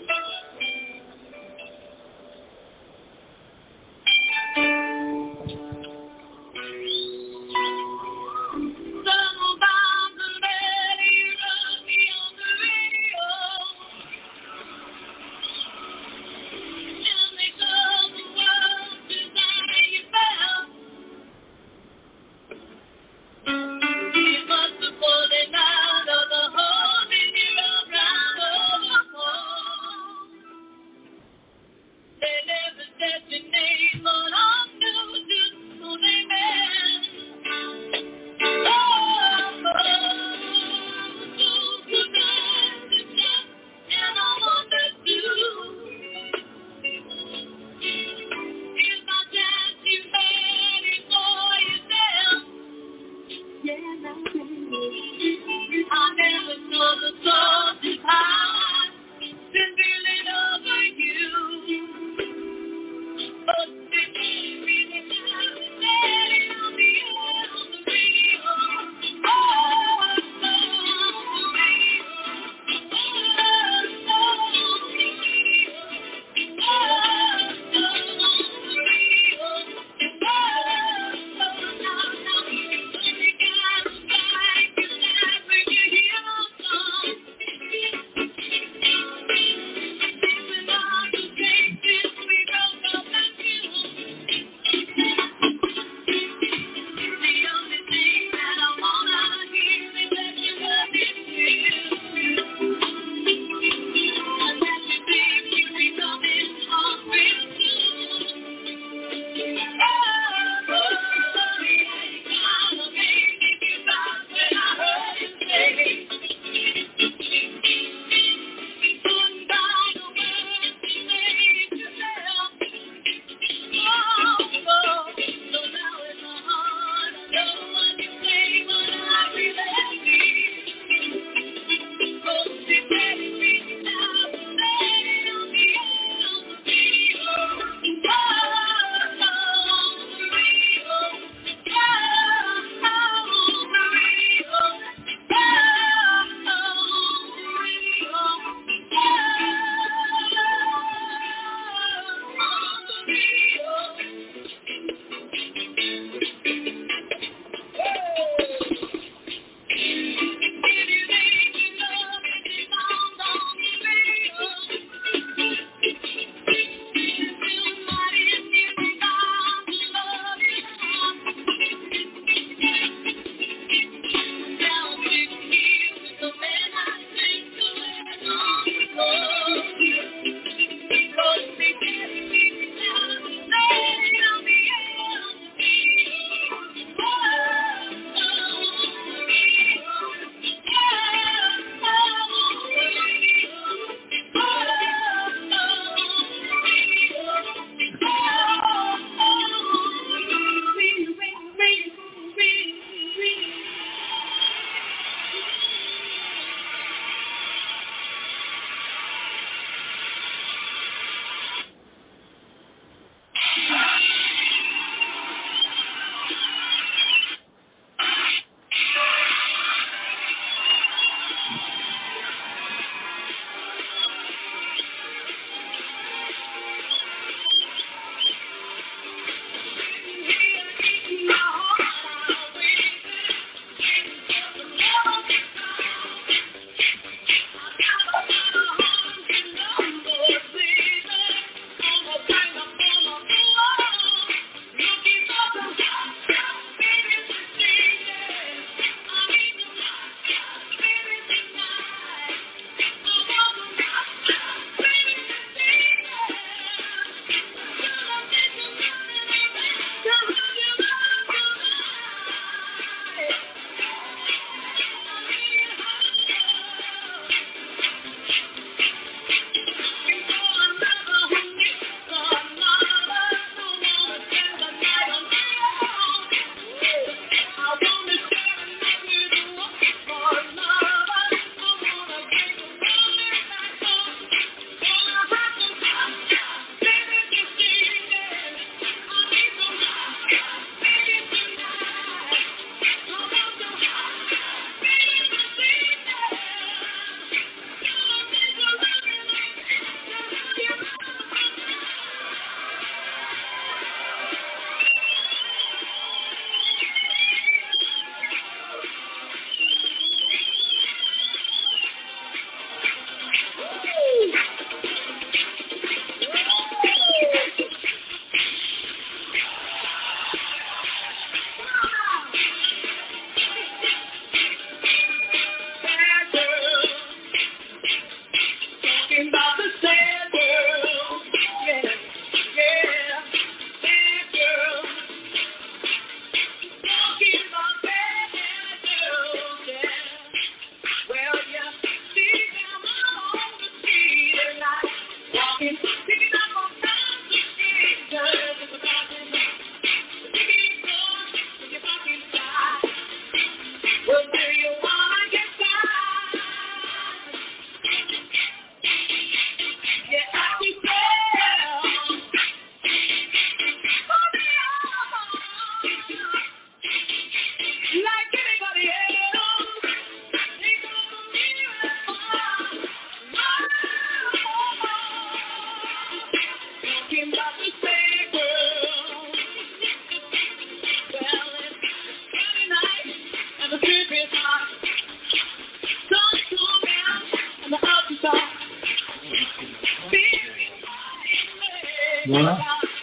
Yeah.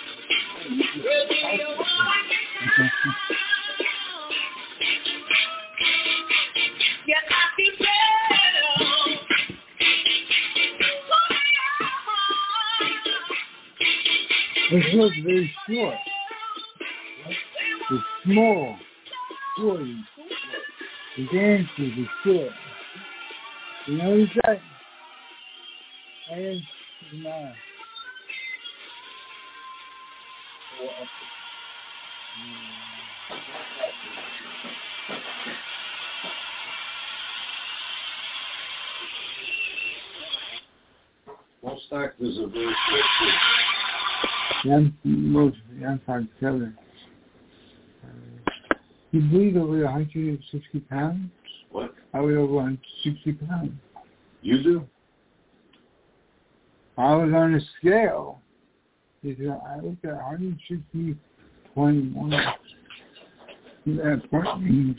This looks very short. It's small. Short. The dance is short. You know what he said? And no. Most actors are very Most young together. You weighed over 160 pounds? What? I weigh over 160 pounds. You do? I was on a scale. I looked at 160.1. That point means.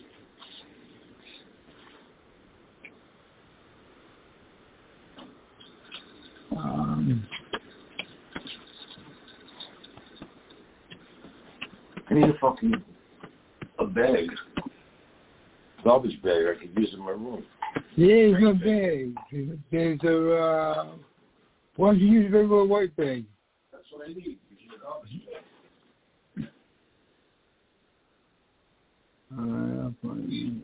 I need a bag. Garbage bag I can use in my room. There's no bag. There's a, why don't you use a regular white bag? That's what I need. You need a garbage bag.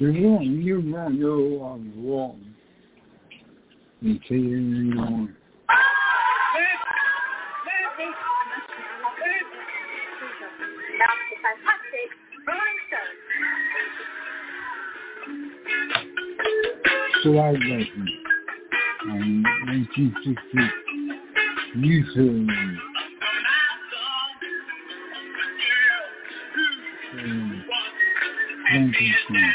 You're wrong. You're wrong. You say you're wrong. So I got you. 1960 youth film. 1960.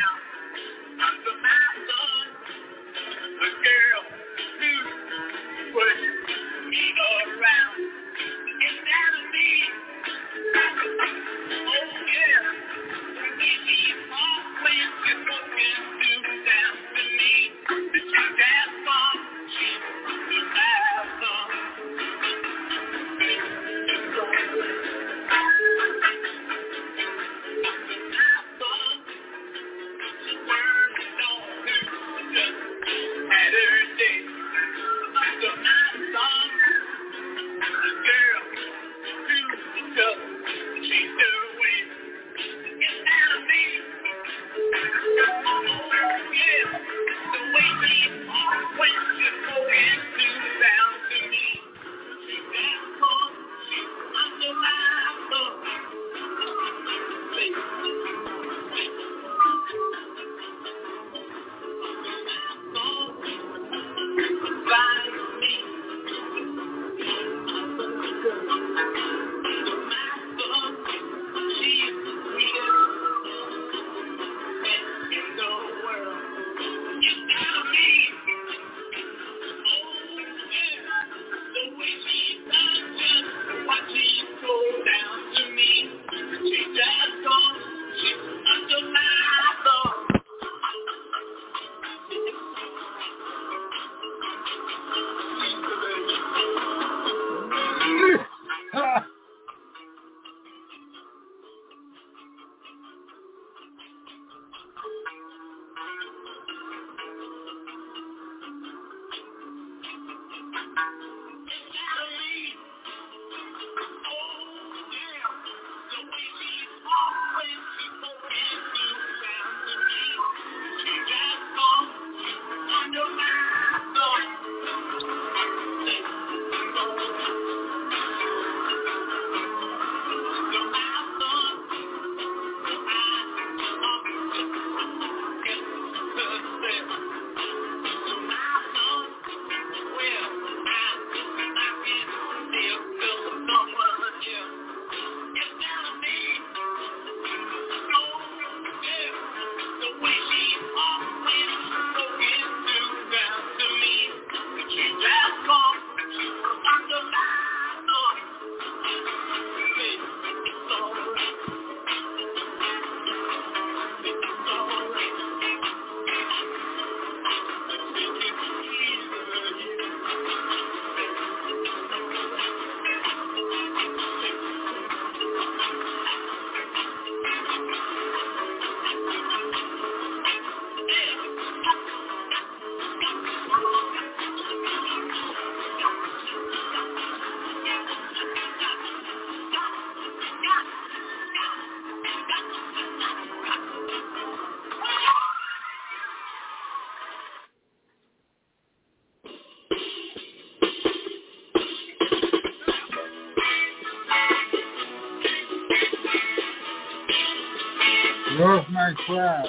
Where's my crowd?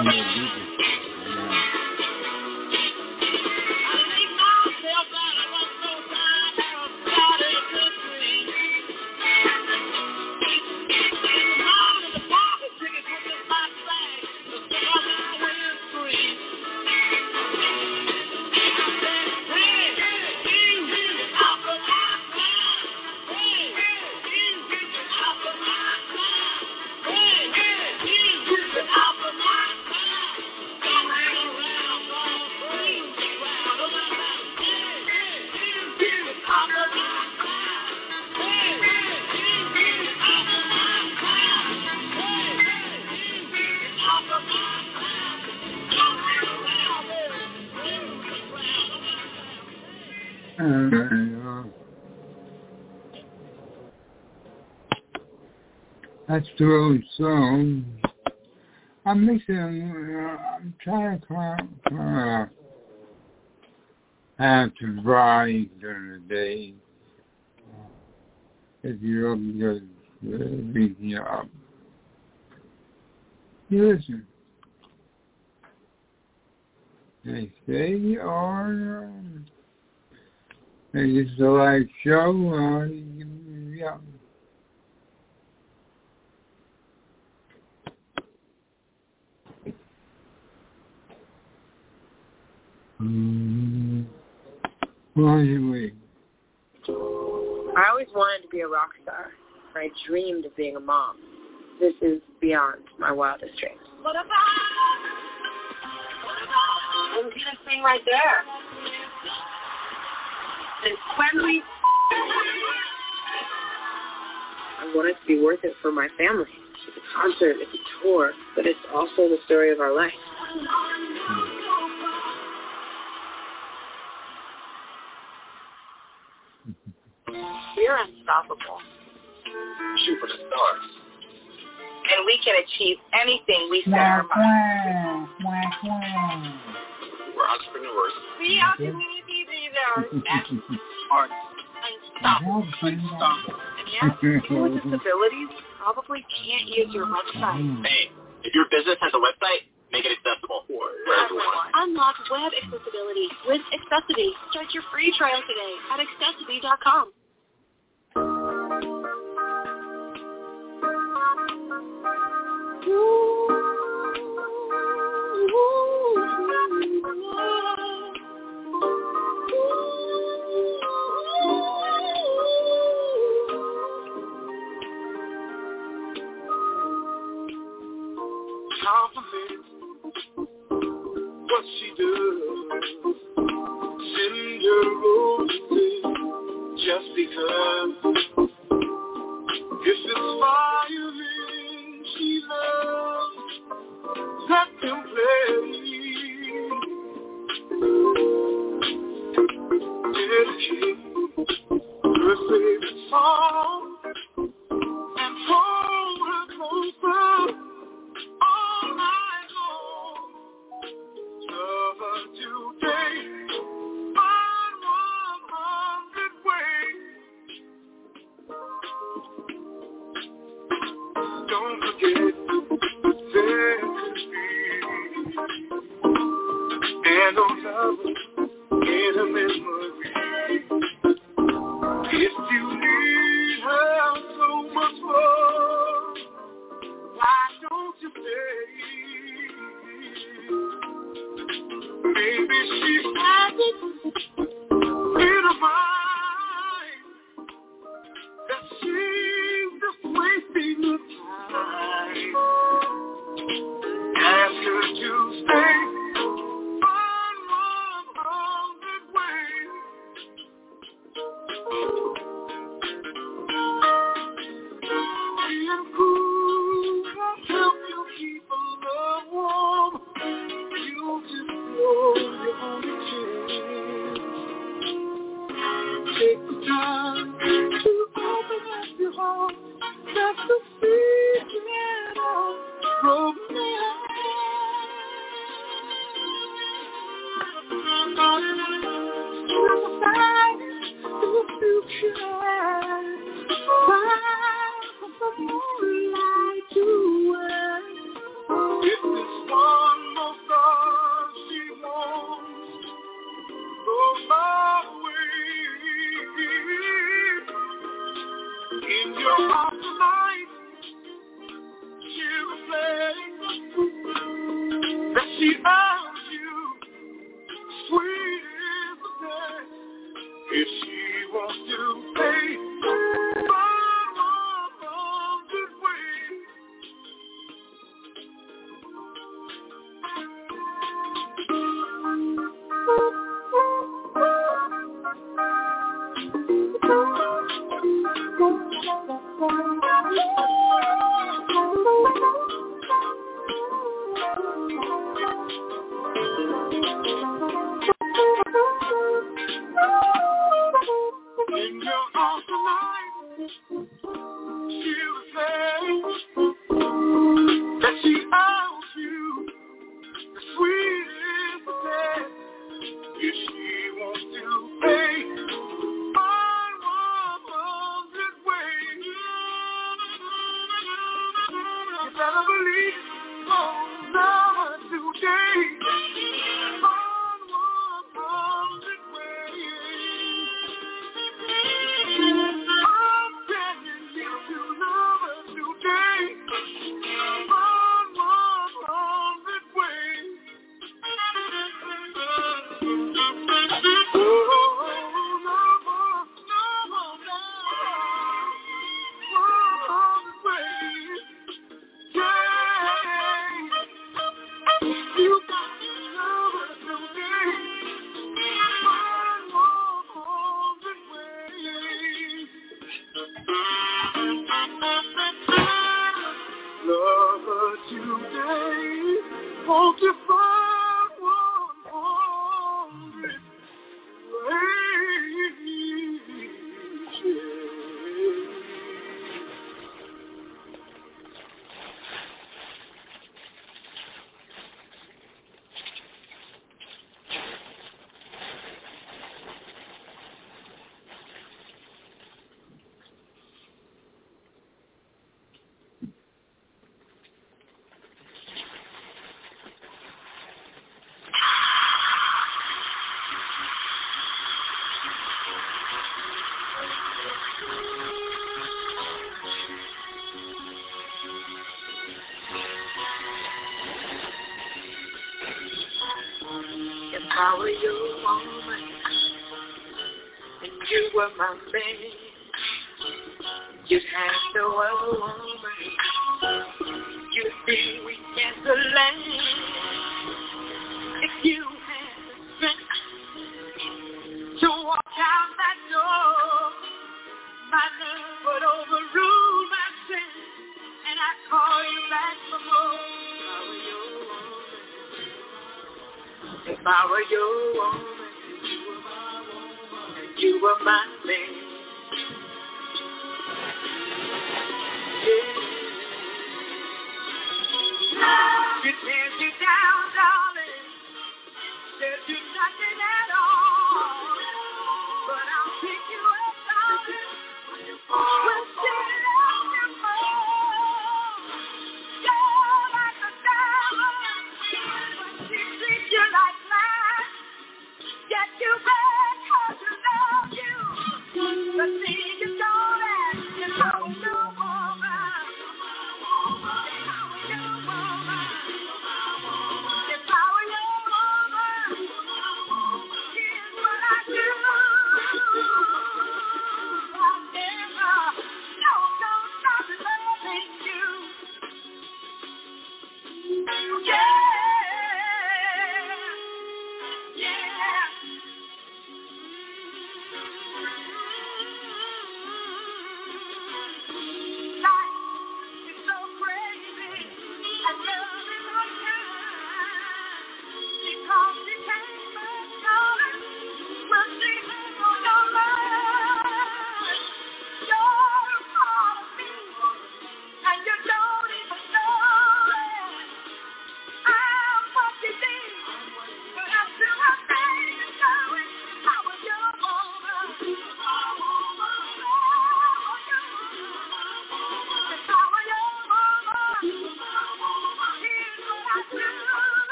That's the old song. I'm missing. I'm trying to have to ride during the day. If you're up, you're beating you up. You listen. They say, or it's a live show, yeah. I always wanted to be a rock star. I dreamed of being a mom. This is beyond my wildest dreams. What about? I'm gonna sing right there. It's when I want it to be worth it for my family. It's a concert, it's a tour, but it's also the story of our life. We're unstoppable. Shoot for the stars. And we can achieve anything we set our mind. We're entrepreneurs. We are community leaders. Smart. Unstoppable. And yeah, people with disabilities probably can't use your website. Hey, if your business has a website, make it accessible for everyone. Unlock web accessibility with Accessity. Start your free trial today at accessity.com. Compliment what she does. Send her roses just because. If it's violin she loves, let them play. Dedicate her favorite song and hold her closer. And on love in a memory. If you need her so much more, why don't you stay? Maybe she has it in her mind that she's just wasting her time. Ask her to stay. Take the time to open up your heart. That's the secret of romance. she owns you, sweet is the day. If she wants to pay, find one this way. In your arms tonight, she will say that she owns you, the sweetest of days. If she wants to pay, find 100 ways. You better believe it won't never today. Find 100 ways. I'm begging you to love her today. Find 100 ways. Love her today. Won't you find 100 If I were your woman and you were my man, you'd have no other woman. You'd be weak as a lamb. If you had the strength to walk out that door, my love would overrule my sin, and I'd call you back for more. If I were your woman, and you were my man, yeah. You tear you down, darling, said you're nothing at all, but I'll pick you up, darling, we'll still love you more. You're like a diamond, but she treats you like yet you beg her to love you. The thing you don't ask is how you woman. If I were your woman, here's what I do. I never, don't stop loving you. Yeah.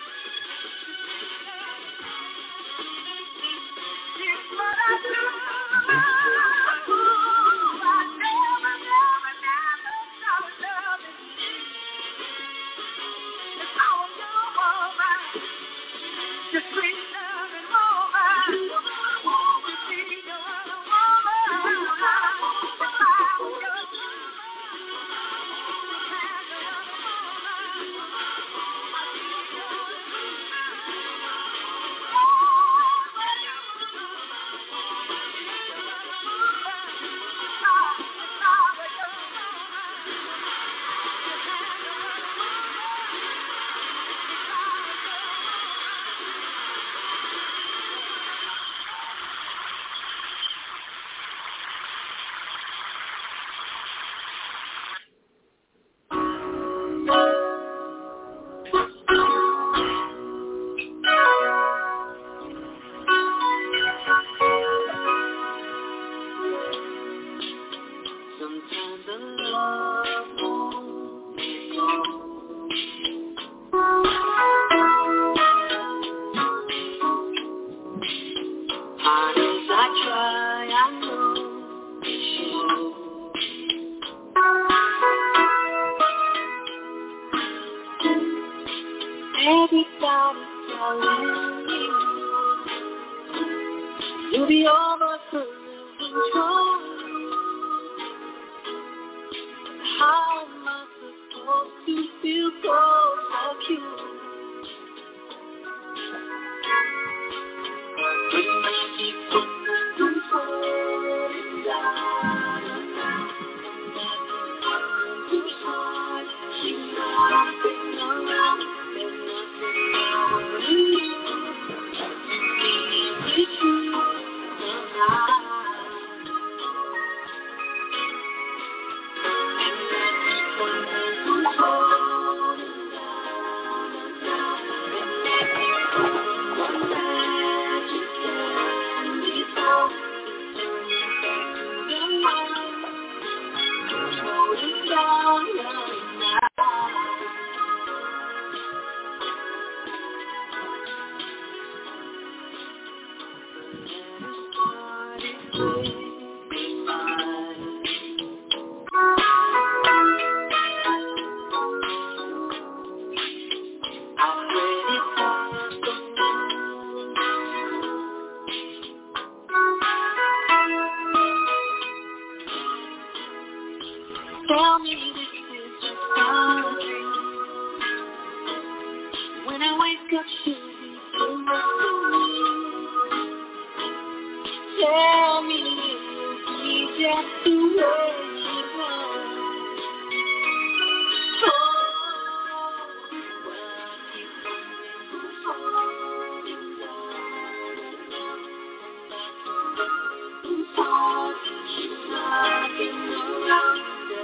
But I do. try, I know everybody's telling me you'll be over for control. How am I supposed to feel so secure? When I keep controlling down, too hard, keep knocking around, there's nothing I want to do. It's you, tell me this is just a dream. When I wake up, she'll be too much for me. Tell me it will be just the way it was. Oh, well, I keep falling down. She's knocking around.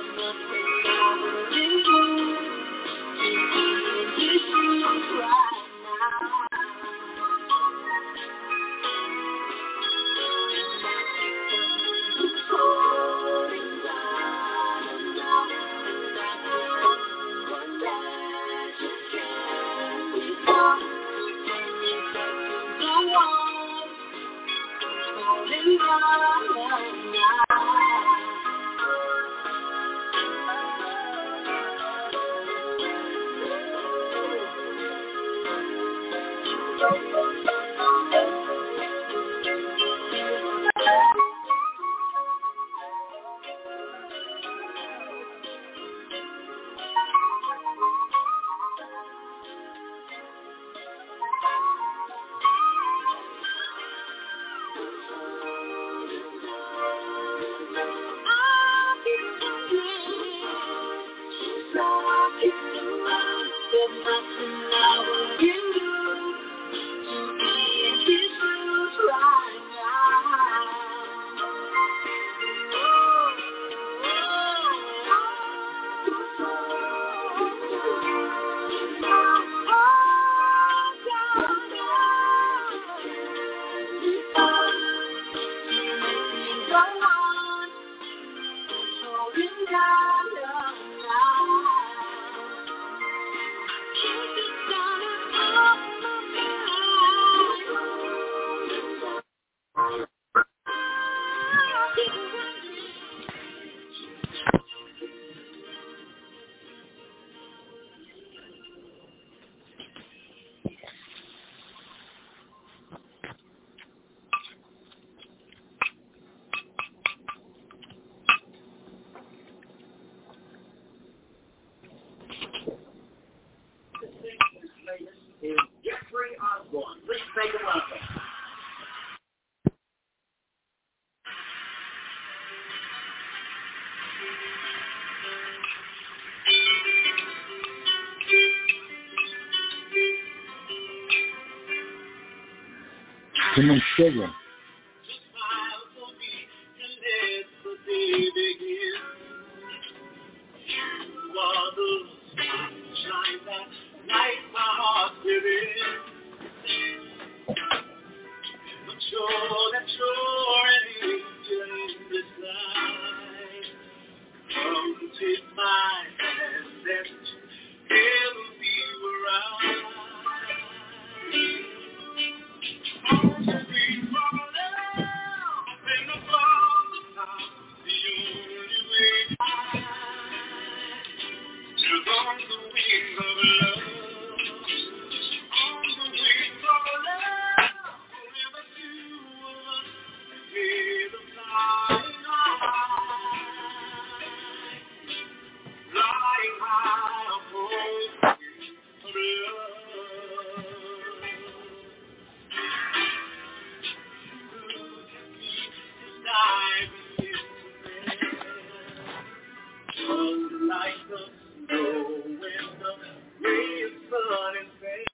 Jeffrey Osborne. Please make him welcome. Too much sugar. Under like the snow.